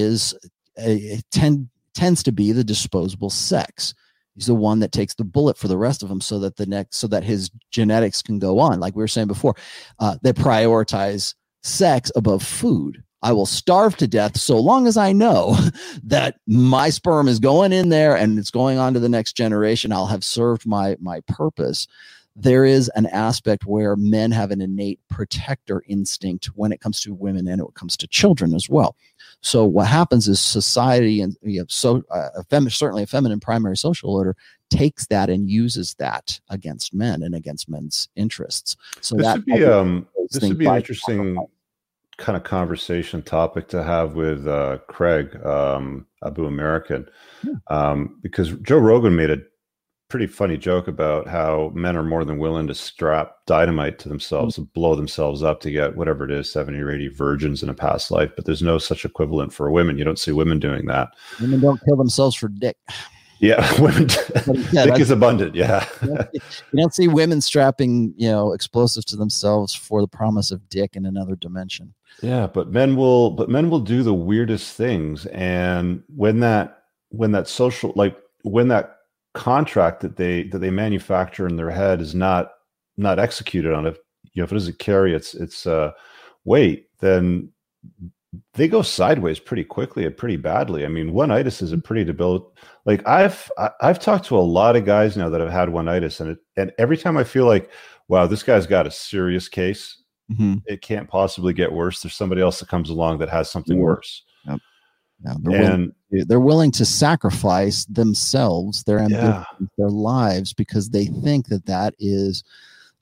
tends to be the disposable sex. He's the one that takes the bullet for the rest of them, so that his genetics can go on. Like we were saying before, they prioritize sex above food. I will starve to death so long as I know that my sperm is going in there and it's going on to the next generation. I'll have served my purpose. There is an aspect where men have an innate protector instinct when it comes to women and when it comes to children as well. So what happens is society and certainly a feminine primary social order takes that and uses that against men and against men's interests. So this would be an interesting kind of conversation topic to have with Craig Abu American, because Joe Rogan made a pretty funny joke about how men are more than willing to strap dynamite to themselves and blow themselves up to get whatever it is, 70 or 80 virgins in a past life. But there's no such equivalent for women. You don't see women doing that. Women don't kill themselves for dick. Yeah, women. Dick is abundant. Yeah, you don't see women strapping, explosives to themselves for the promise of dick in another dimension. Yeah, but men will do the weirdest things, and when that social, like when that contract that they manufacture in their head is not executed on it, if it doesn't carry its weight, then they go sideways pretty quickly and pretty badly. I mean, one-itis is a pretty debilitating. Like I've talked to a lot of guys now that have had one-itis, and every time I feel like, wow, this guy's got a serious case. Mm-hmm. It can't possibly get worse. There's somebody else that comes along that has something worse. Yep. They're willing to sacrifice themselves, their ambitions, their lives, because they think that is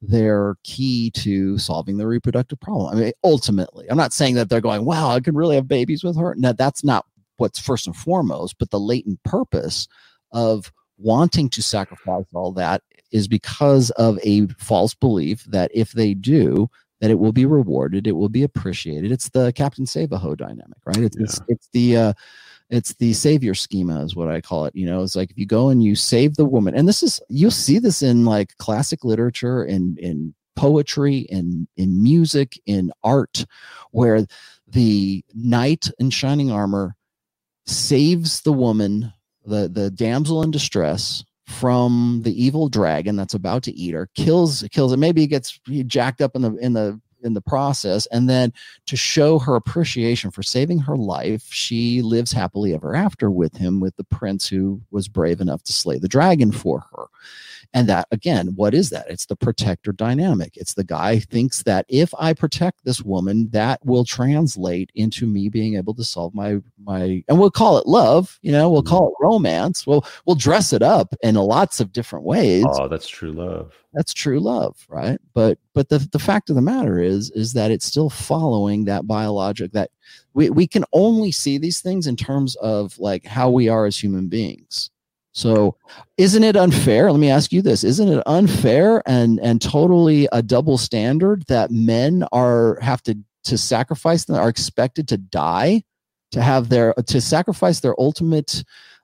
they're key to solving the reproductive problem. I mean, ultimately, I'm not saying that they're going, wow, I could really have babies with her. No, that's not what's first and foremost, but the latent purpose of wanting to sacrifice all that is because of a false belief that if they do, that it will be rewarded, it will be appreciated. It's the Captain Save-A-Ho dynamic, right? It's the savior schema is what I call it. It's like if you go and you save the woman, and you'll see this in like classic literature and in poetry, in music, in art, where the knight in shining armor saves the woman, the damsel in distress, from the evil dragon that's about to eat her, kills it. Maybe he gets jacked up in the process, and then to show her appreciation for saving her life, she lives happily ever after with him, with the prince who was brave enough to slay the dragon for her. And that, again, what is that? It's the protector dynamic. It's the guy thinks that if I protect this woman, that will translate into me being able to solve my, and we'll call it love, we'll call it romance. We'll dress it up in lots of different ways. Oh, that's true love. That's true love, right? But the fact of the matter is that it's still following that biologic, that we can only see these things in terms of like how we are as human beings. So isn't it unfair? Let me ask you this. Isn't it unfair and totally a double standard that men have to sacrifice, them, are expected to die to sacrifice their ultimate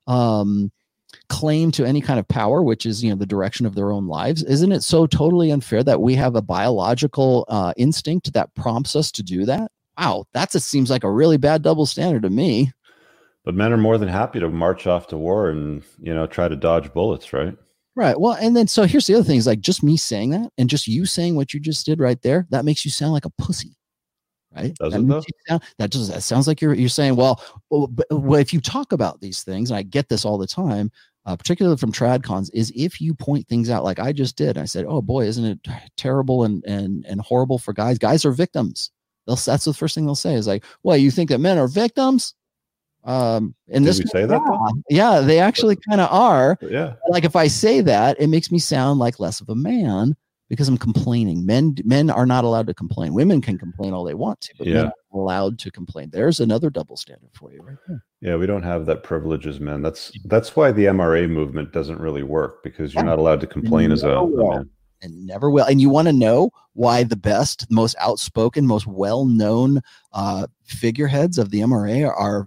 claim to any kind of power, which is, the direction of their own lives? Isn't it so totally unfair that we have a biological instinct that prompts us to do that? Wow, seems like a really bad double standard to me. But men are more than happy to march off to war and, try to dodge bullets, right? Right. Well, and then so here's the other thing is like just me saying that and just you saying what you just did right there, that makes you sound like a pussy. Right. Does it though? That sounds like you're saying, well, if you talk about these things, and I get this all the time, particularly from TradCons, is if you point things out like I just did, I said, oh boy, isn't it terrible and horrible for guys? Guys are victims. That's the first thing they'll say is like, well, you think that men are victims? And did we say that? Yeah, they actually kind of are. Yeah. Like if I say that, it makes me sound like less of a man because I'm complaining. Men are not allowed to complain. Women can complain all they want to, but men are allowed to complain. There's another double standard for you right there. Yeah, we don't have that privilege as men. That's why the MRA movement doesn't really work, because you're not allowed to complain as a man. And never will. And you want to know why the best, most outspoken, most well-known figureheads of the MRA are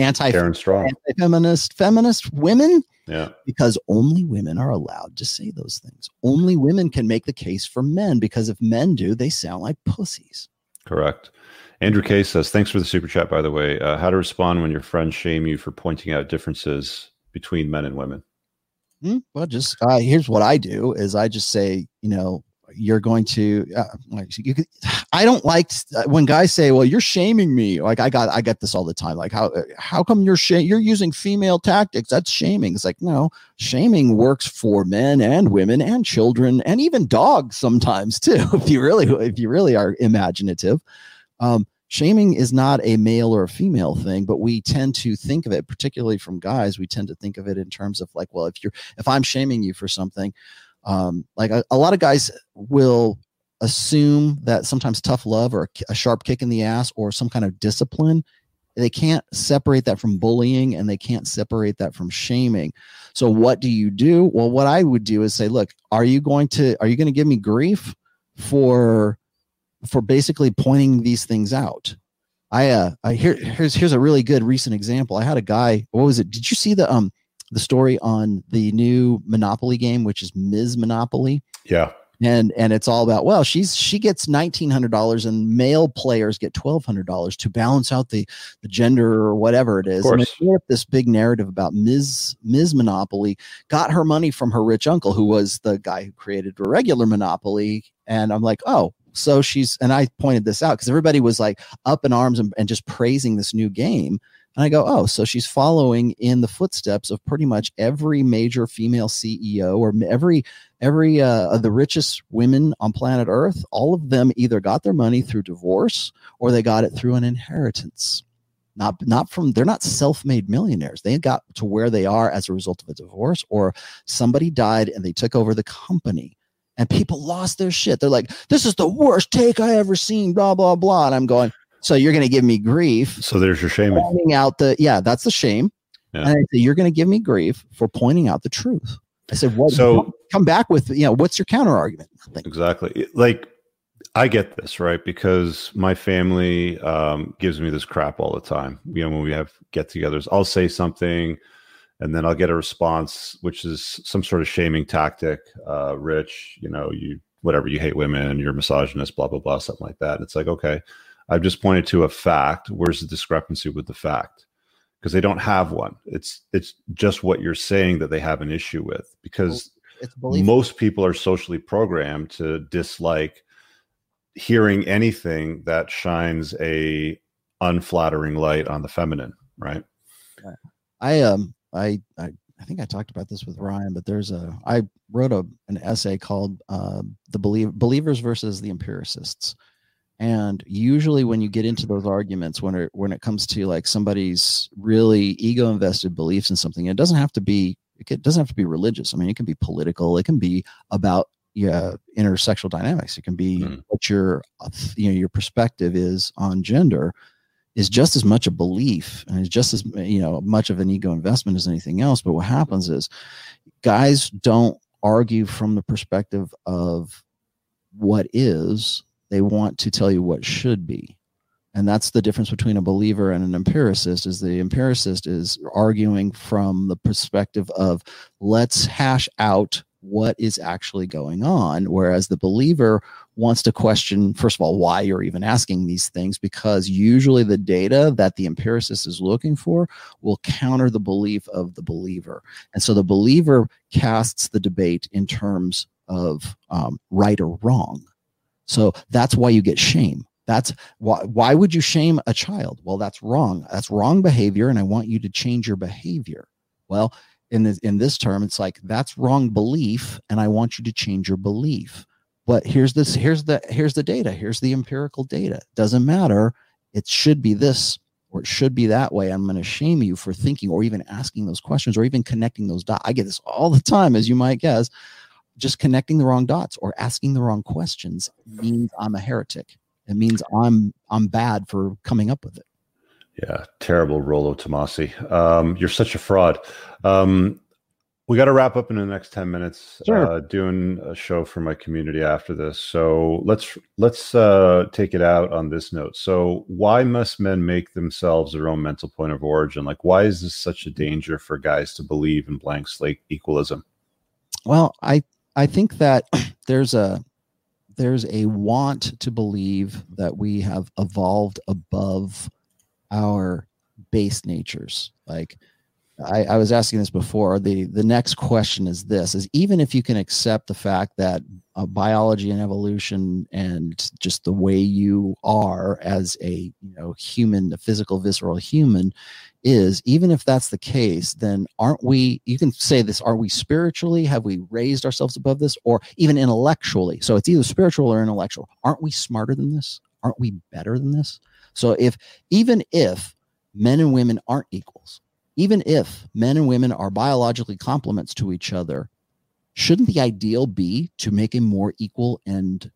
anti-feminist women? Yeah. Because only women are allowed to say those things. Only women can make the case for men, because if men do, they sound like pussies. Correct. Andrew K says, thanks for the super chat, by the way. How to respond when your friends shame you for pointing out differences between men and women? Well, just here's what I do is I just say, you're going to I don't like when guys say, well, you're shaming me. Like I get this all the time. Like how come you're using female tactics? That's shaming. It's like, no, shaming works for men and women and children and even dogs sometimes too. If you really are imaginative. Shaming is not a male or a female thing, but we tend to think of it, particularly from guys, we tend to think of it in terms of like, well, if I'm shaming you for something, like a lot of guys will assume that sometimes tough love or a sharp kick in the ass or some kind of discipline, they can't separate that from bullying and they can't separate that from shaming. So what do you do? Well, what I would do is say, look, are you going to give me grief for basically pointing these things out? Here's a really good recent example. I had a guy, what was it? Did you see the story on the new Monopoly game, which is Ms. Monopoly? Yeah. And it's all about, well, she gets $1,900 and male players get $1,200 to balance out the gender or whatever it is. And they up this big narrative about Ms. Monopoly got her money from her rich uncle, who was the guy who created a regular Monopoly. And I'm like, oh, so and I pointed this out because everybody was like up in arms and just praising this new game. And I go, oh, so she's following in the footsteps of pretty much every major female CEO or every of the richest women on planet Earth. All of them either got their money through divorce or they got it through an inheritance. They're not self-made millionaires. They got to where they are as a result of a divorce, or somebody died and they took over the company. and people lost their shit. They're like, this is the worst take I ever seen, blah, blah, blah. And I'm going, so you're going to give me grief. So there's your shaming. Pointing out that's the shame. Yeah. And I said, you're going to give me grief for pointing out the truth. I said, what? So come back with, what's your counter argument? Exactly. Like, I get this, right? Because my family gives me this crap all the time. When we have get-togethers, I'll say something, and then I'll get a response, which is some sort of shaming tactic. Rich, you whatever, you hate women, you're misogynist, blah, blah, blah, something like that. And it's like, okay, I've just pointed to a fact. Where's the discrepancy with the fact? Because they don't have one. It's just what you're saying that they have an issue with, because most people are socially programmed to dislike hearing anything that shines a unflattering light on the feminine, right? I think I talked about this with Ryan, but I wrote an essay called "The Believers versus the Empiricists." And usually when you get into those arguments, when it comes to like somebody's really ego invested beliefs in something, it doesn't have to be religious. I mean, it can be political. It can be about intersexual dynamics. It can be what your perspective is on gender is just as much a belief and is just as much of an ego investment as anything else. But what happens is guys don't argue from the perspective of what is. They want to tell you what should be. And that's the difference between a believer and an empiricist. Is the empiricist is arguing from the perspective of let's hash out what is actually going on, whereas the believer wants to question, first of all, why you're even asking these things, because usually the data that the empiricist is looking for will counter the belief of the believer. And so the believer casts the debate in terms of right or wrong. So that's why you get shame. That's why would you shame a child? Well, that's wrong. That's wrong behavior, and I want you to change your behavior. Well, in this term, it's like that's wrong belief, and I want you to change your belief. But here's the data. Here's the empirical data. Doesn't matter. It should be this or it should be that way. I'm going to shame you for thinking or even asking those questions or even connecting those dots. I get this all the time, as you might guess. Just connecting the wrong dots or asking the wrong questions means I'm a heretic. It means I'm bad for coming up with it. Yeah, terrible, Rollo Tomasi. You're such a fraud. We got to wrap up in the next 10 minutes. Sure. Doing a show for my community after this. So let's take it out on this note. So why must men make themselves their own mental point of origin? Like, why is this such a danger for guys to believe in blank slate equalism? Well, I think that there's a want to believe that we have evolved above our base natures. Like I was asking this before, the next question is this, is even if you can accept the fact that biology and evolution and just the way you are as a human, a physical, visceral human is, even if that's the case, then aren't we, you can say this, are we spiritually, have we raised ourselves above this, or even intellectually? So it's either spiritual or intellectual. Aren't we smarter than this? Aren't we better than this? So even if men and women aren't equals, even if men and women are biologically complements to each other, shouldn't the ideal be to make a more equal and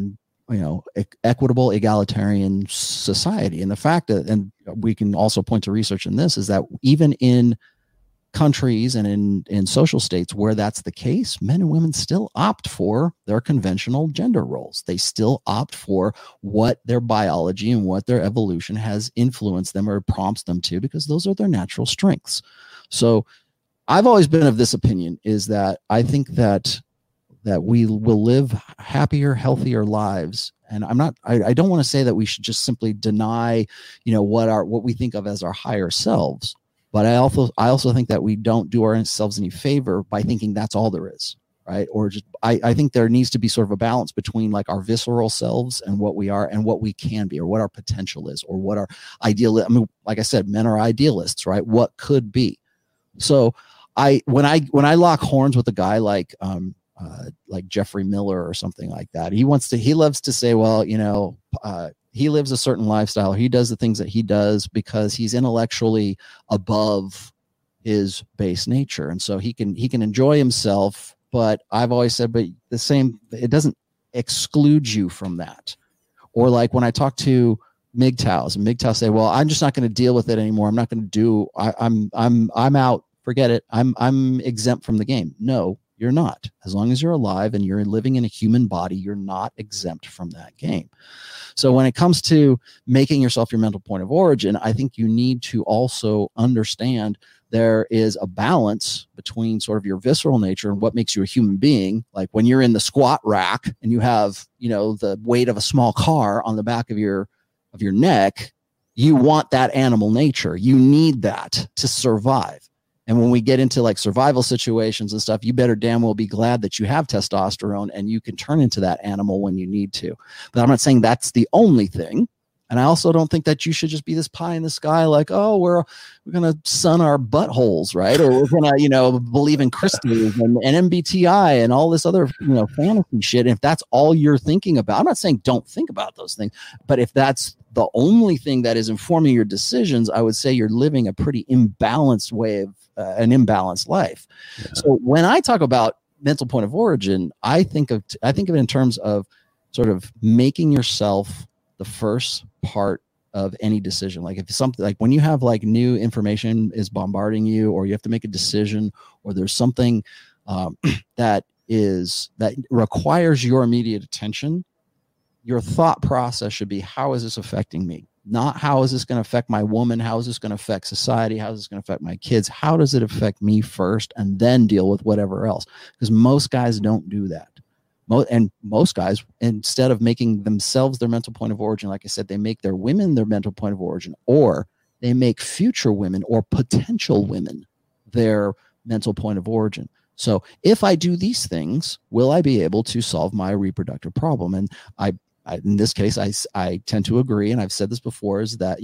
equitable, egalitarian society? And the fact that, and we can also point to research in this, is that even in countries and in social states where that's the case, men and women still opt for their conventional gender roles. They still opt for what their biology and what their evolution has influenced them or prompts them to, because those are their natural strengths. So I've always been of this opinion, is that I think that we will live happier, healthier lives. And I don't want to say that we should just simply deny, what we think of as our higher selves. But I also think that we don't do ourselves any favor by thinking that's all there is, right? Or just I think there needs to be sort of a balance between like our visceral selves and what we are and what we can be, or what our potential is, or what our ideal. I mean, like I said, men are idealists, right? What could be. So when I lock horns with a guy like Jeffrey Miller or something like that, he loves to say, well, he lives a certain lifestyle. He does the things that he does because he's intellectually above his base nature. And so he can enjoy himself but I've always said, but it doesn't exclude you from that. Or like when I talk to MGTOWs, and MGTOWs say, well, I'm just not going to deal with it anymore. I'm not going to I'm out. Forget it. I'm exempt from the game. No, you're not. As long as you're alive and you're living in a human body, you're not exempt from that game. So when it comes to making yourself your mental point of origin, I think you need to also understand there is a balance between sort of your visceral nature and what makes you a human being. Like when you're in the squat rack and you have, the weight of a small car on the back of your neck, you want that animal nature. You need that to survive. And when we get into like survival situations and stuff, you better damn well be glad that you have testosterone and you can turn into that animal when you need to. But I'm not saying that's the only thing. And I also don't think that you should just be this pie in the sky, like, oh, we're going to sun our buttholes, right? Or we're going to, believe in crystals and MBTI and all this other, fantasy shit. And if that's all you're thinking about, I'm not saying don't think about those things, but if that's the only thing that is informing your decisions, I would say you're living a pretty imbalanced way of an imbalanced life. Yeah. So when I talk about mental point of origin, I think of it in terms of sort of making yourself the first part of any decision. Like if something, like when you have like new information is bombarding you, or you have to make a decision, or there's something that requires your immediate attention, your thought process should be, how is this affecting me? Not how is this going to affect my woman? How is this going to affect society? How is this going to affect my kids? How does it affect me first, and then deal with whatever else? Because most guys don't do that. And most guys, instead of making themselves their mental point of origin, like I said, they make their women their mental point of origin, or they make future women or potential women their mental point of origin. So if I do these things, will I be able to solve my reproductive problem? And I in this case, I tend to agree, and I've said this before, is that,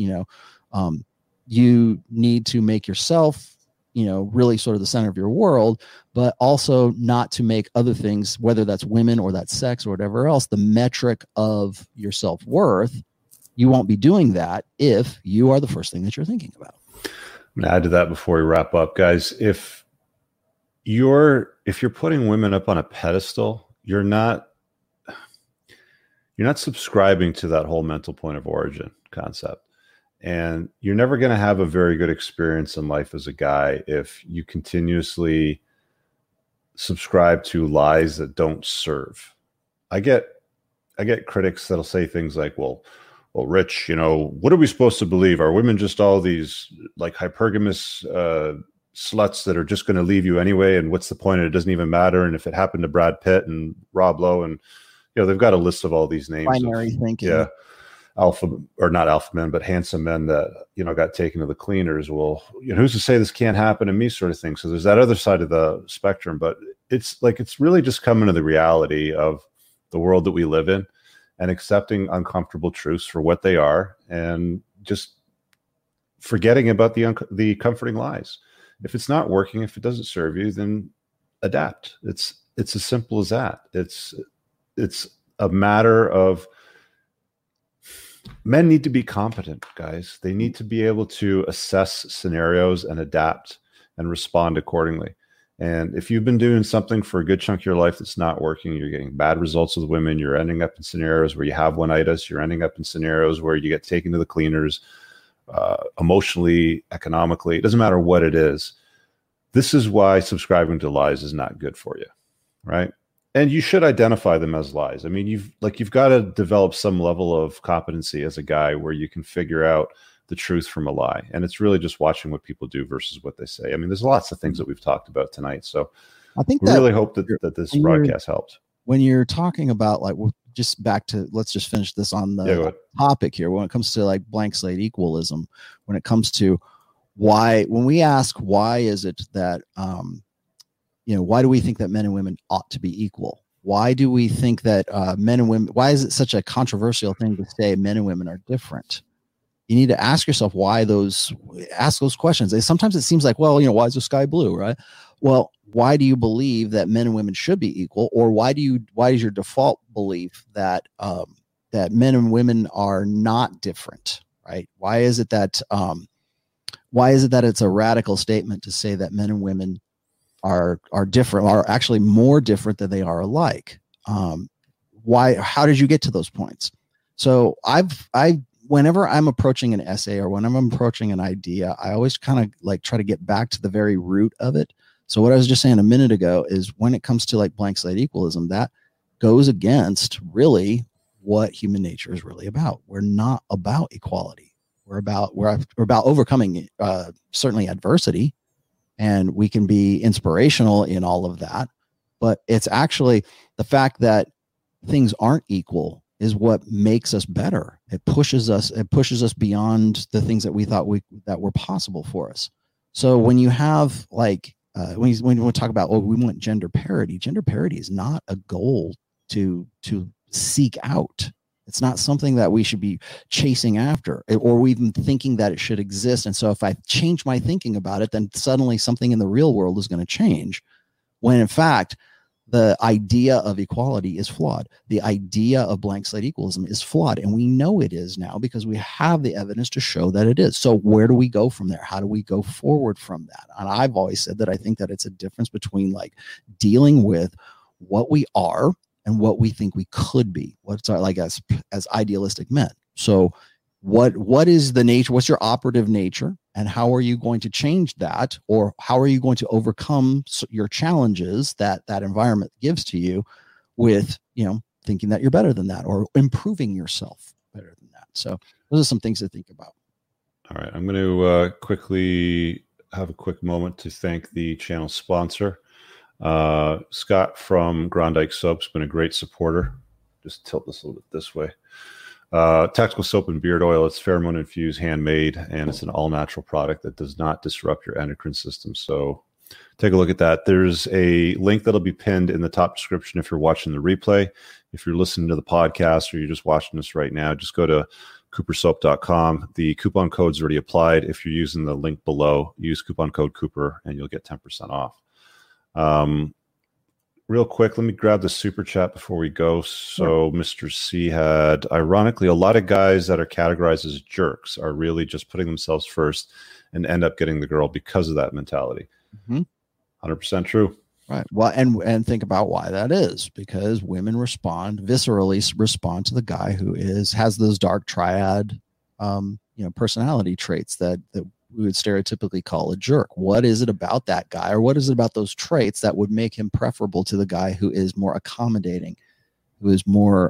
you need to make yourself, really sort of the center of your world, but also not to make other things, whether that's women or that's sex or whatever else, the metric of your self-worth. You won't be doing that if you are the first thing that you're thinking about. I'm going to add to that before we wrap up, guys. If you're putting women up on a pedestal, you're not subscribing to that whole mental point of origin concept. And you're never going to have a very good experience in life as a guy if you continuously subscribe to lies that don't serve. I get critics that'll say things like, well, Rich, what are we supposed to believe? Are women just all these like hypergamous sluts that are just going to leave you anyway? And what's the point? And it doesn't even matter. And if it happened to Brad Pitt and Rob Lowe, and they've got a list of all these names. Binary thinking. Yeah. Not alpha men, but handsome men that, got taken to the cleaners. Well, who's to say this can't happen to me, sort of thing. So there's that other side of the spectrum, but it's really just coming to the reality of the world that we live in and accepting uncomfortable truths for what they are, and just forgetting about the comforting lies. If it's not working, if it doesn't serve you, then adapt. It's as simple as that. It's a matter of, men need to be competent, guys. They need to be able to assess scenarios and adapt and respond accordingly. And if you've been doing something for a good chunk of your life that's not working, you're getting bad results with women, you're ending up in scenarios where you have one-itis, you're ending up in scenarios where you get taken to the cleaners, emotionally, economically, it doesn't matter what it is. This is why subscribing to lies is not good for you, right? And you should identify them as lies. I mean, you've got to develop some level of competency as a guy where you can figure out the truth from a lie. And it's really just watching what people do versus what they say. I mean, there's lots of things that we've talked about tonight. So I think we really hope that this broadcast helped. When you're talking about, like, just back to, let's just finish this on the topic here. When it comes to like blank slate equalism, when it comes to when we ask, why is it that, why do we think that men and women ought to be equal? Why do we think that men and women, why is it such a controversial thing to say men and women are different? You need to ask yourself ask those questions. Sometimes it seems like, well, why is the sky blue, right? Well, why do you believe that men and women should be equal? Or why is your default belief that that men and women are not different, right? Why is it that it's a radical statement to say that men and women are different, are actually more different than they are alike. How did you get to those points? So whenever I'm approaching an essay or when I'm approaching an idea, I always kind of like try to get back to the very root of it. So what I was just saying a minute ago is when it comes to like blank slate equalism, that goes against really what human nature is really about. We're not about equality. We're about overcoming certainly adversity, and we can be inspirational in all of that. But it's actually the fact that things aren't equal is what makes us better. It pushes us beyond the things that we thought that were possible for us. So when you have like when we talk about, we want gender parity is not a goal to seek out. It's not something that we should be chasing after or even thinking that it should exist. And so if I change my thinking about it, then suddenly something in the real world is going to change, when in fact the idea of equality is flawed. The idea of blank slate equalism is flawed. And we know it is now because we have the evidence to show that it is. So where do we go from there? How do we go forward from that? And I've always said that I think that it's a difference between like dealing with what we are and what we think we could be, what's our, like as idealistic men. So what is the nature, what's your operative nature, and how are you going to change that, or how are you going to overcome your challenges that environment gives to you with, thinking that you're better than that or improving yourself better than that. So those are some things to think about. All right. I'm going to quickly have a quick moment to thank the channel sponsor. Scott from Grondike Soap's been a great supporter. Just tilt this a little bit this way. Tactical soap and beard oil. It's pheromone infused, handmade, and it's an all natural product that does not disrupt your endocrine system. So take a look at that. There's a link that'll be pinned in the top description if you're watching the replay. If you're listening to the podcast or you're just watching this right now, just go to coopersoap.com. The coupon code's already applied. If you're using the link below, use coupon code Cooper and you'll get 10% off. Real quick, let me grab the super chat before we go. So Mr. C had, ironically, a lot of guys that are categorized as jerks are really just putting themselves first and end up getting the girl because of that mentality. 100% true. Right. Well, and think about why that is, because women viscerally respond to the guy who has those dark triad, personality traits that we would stereotypically call a jerk. What is it about that guy, or what is it about those traits that would make him preferable to the guy who is more accommodating, who is more,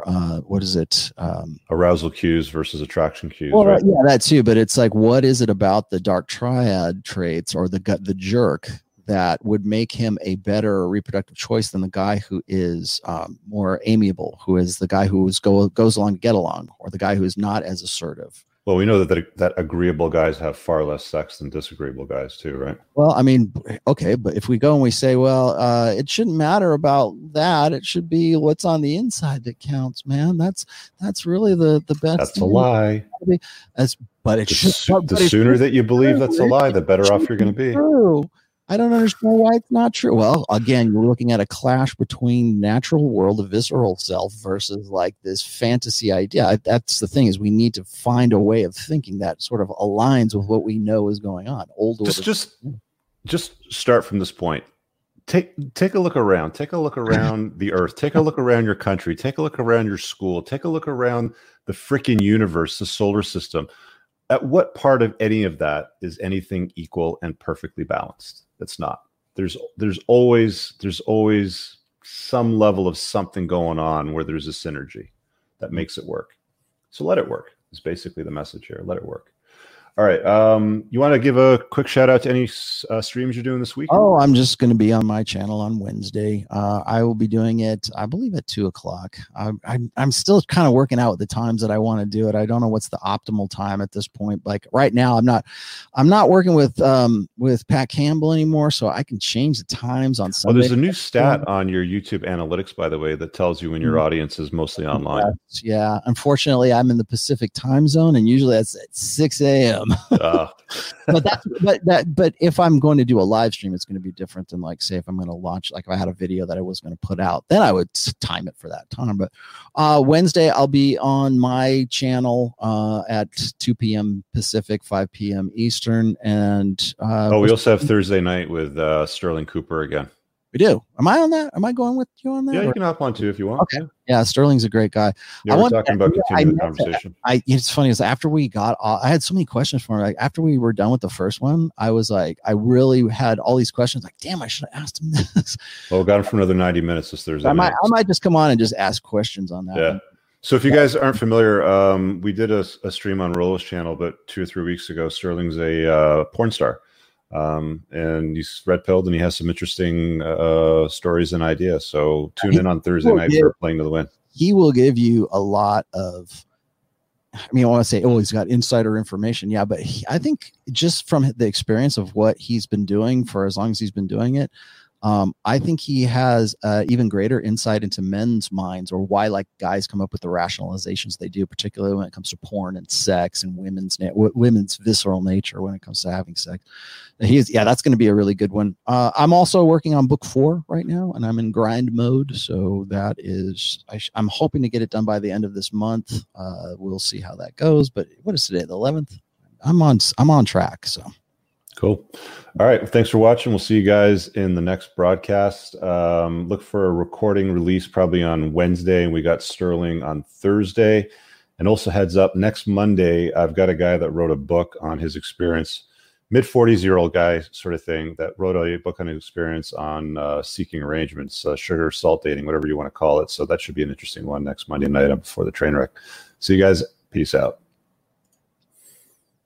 arousal cues versus attraction cues. Well, right? Yeah, that too. But it's like, what is it about the dark triad traits or the jerk that would make him a better reproductive choice than the guy who is more amiable, who is the guy who goes along to get along, or the guy who is not as assertive? Well, we know that agreeable guys have far less sex than disagreeable guys too, right? Well, I mean, okay, but if we go and we say, well, it shouldn't matter about that. It should be what's on the inside that counts, man. That's really the best. That's a lie. But it should. The sooner that you believe that's a lie, the better off you're going to be. True. I don't understand why it's not true. Well, again, you're looking at a clash between natural world, the visceral self, versus like this fantasy idea. That's the thing, is we need to find a way of thinking that sort of aligns with what we know is going on. Just start from this point. Take a look around. Take a look around the earth. Take a look around your country. Take a look around your school. Take a look around the freaking universe, the solar system. At what part of any of that is anything equal and perfectly balanced? It's not. There's always some level of something going on where there's a synergy that makes it work. So let it work is basically the message here. Let it work. All right. You want to give a quick shout out to any streams you're doing this week? Oh, I'm just going to be on my channel on Wednesday. I will be doing it, I believe, at 2:00. I'm still kind of working out the times that I want to do it. I don't know what's the optimal time at this point. Like right now, I'm not working with Pat Campbell anymore, so I can change the times on Sunday. Oh, there's a new stat on your YouTube analytics, by the way, that tells you when your audience is mostly online. Yeah. Unfortunately, I'm in the Pacific time zone, and usually that's at 6 a.m. Uh, But if I'm going to do a live stream, it's going to be different than like, say, if I'm going to launch, like if I had a video that I was going to put out, then I would time it for that time. But Wednesday, I'll be on my channel at 2 p.m. Pacific, 5 p.m. Eastern. And we also have Thursday night with Sterling Cooper again. We do. Am I on that? Am I going with you on that? Yeah, you can hop on too if you want. Okay. Yeah, Sterling's a great guy. Yeah, we're talking about continuing the conversation. It's funny is after we got, I had so many questions for him. Like after we were done with the first one, I was like, I really had all these questions. Like, damn, I should have asked him this. Well, we got him for another 90 minutes this Thursday. I might just come on and just ask questions on that. Yeah. One. So if you guys aren't familiar, we did a stream on Rollo's channel, but 2 or 3 weeks ago. Sterling's a porn star. And he's red-pilled, and he has some interesting stories and ideas. So tune in on Thursday night for Playing to the Win. He will give you a lot of, I mean, I want to say, oh, he's got insider information. Yeah, but I think just from the experience of what he's been doing for as long as he's been doing it, I think he has even greater insight into men's minds, or why like guys come up with the rationalizations they do, particularly when it comes to porn and sex and women's visceral nature when it comes to having sex. That's going to be a really good one. I'm also working on book 4 right now, and I'm in grind mode. So that is, I'm hoping to get it done by the end of this month. We'll see how that goes. But what is today? The 11th. I'm on track. So. Cool. All right. Thanks for watching. We'll see you guys in the next broadcast. Look for a recording release probably on Wednesday, and we got Sterling on Thursday. And also heads up, next Monday, I've got a guy that wrote a book on his experience, mid-40s-year-old guy sort of thing, that wrote a book on his experience on seeking arrangements, sugar, salt dating, whatever you want to call it. So that should be an interesting one next Monday night before the train wreck. See you guys. Peace out.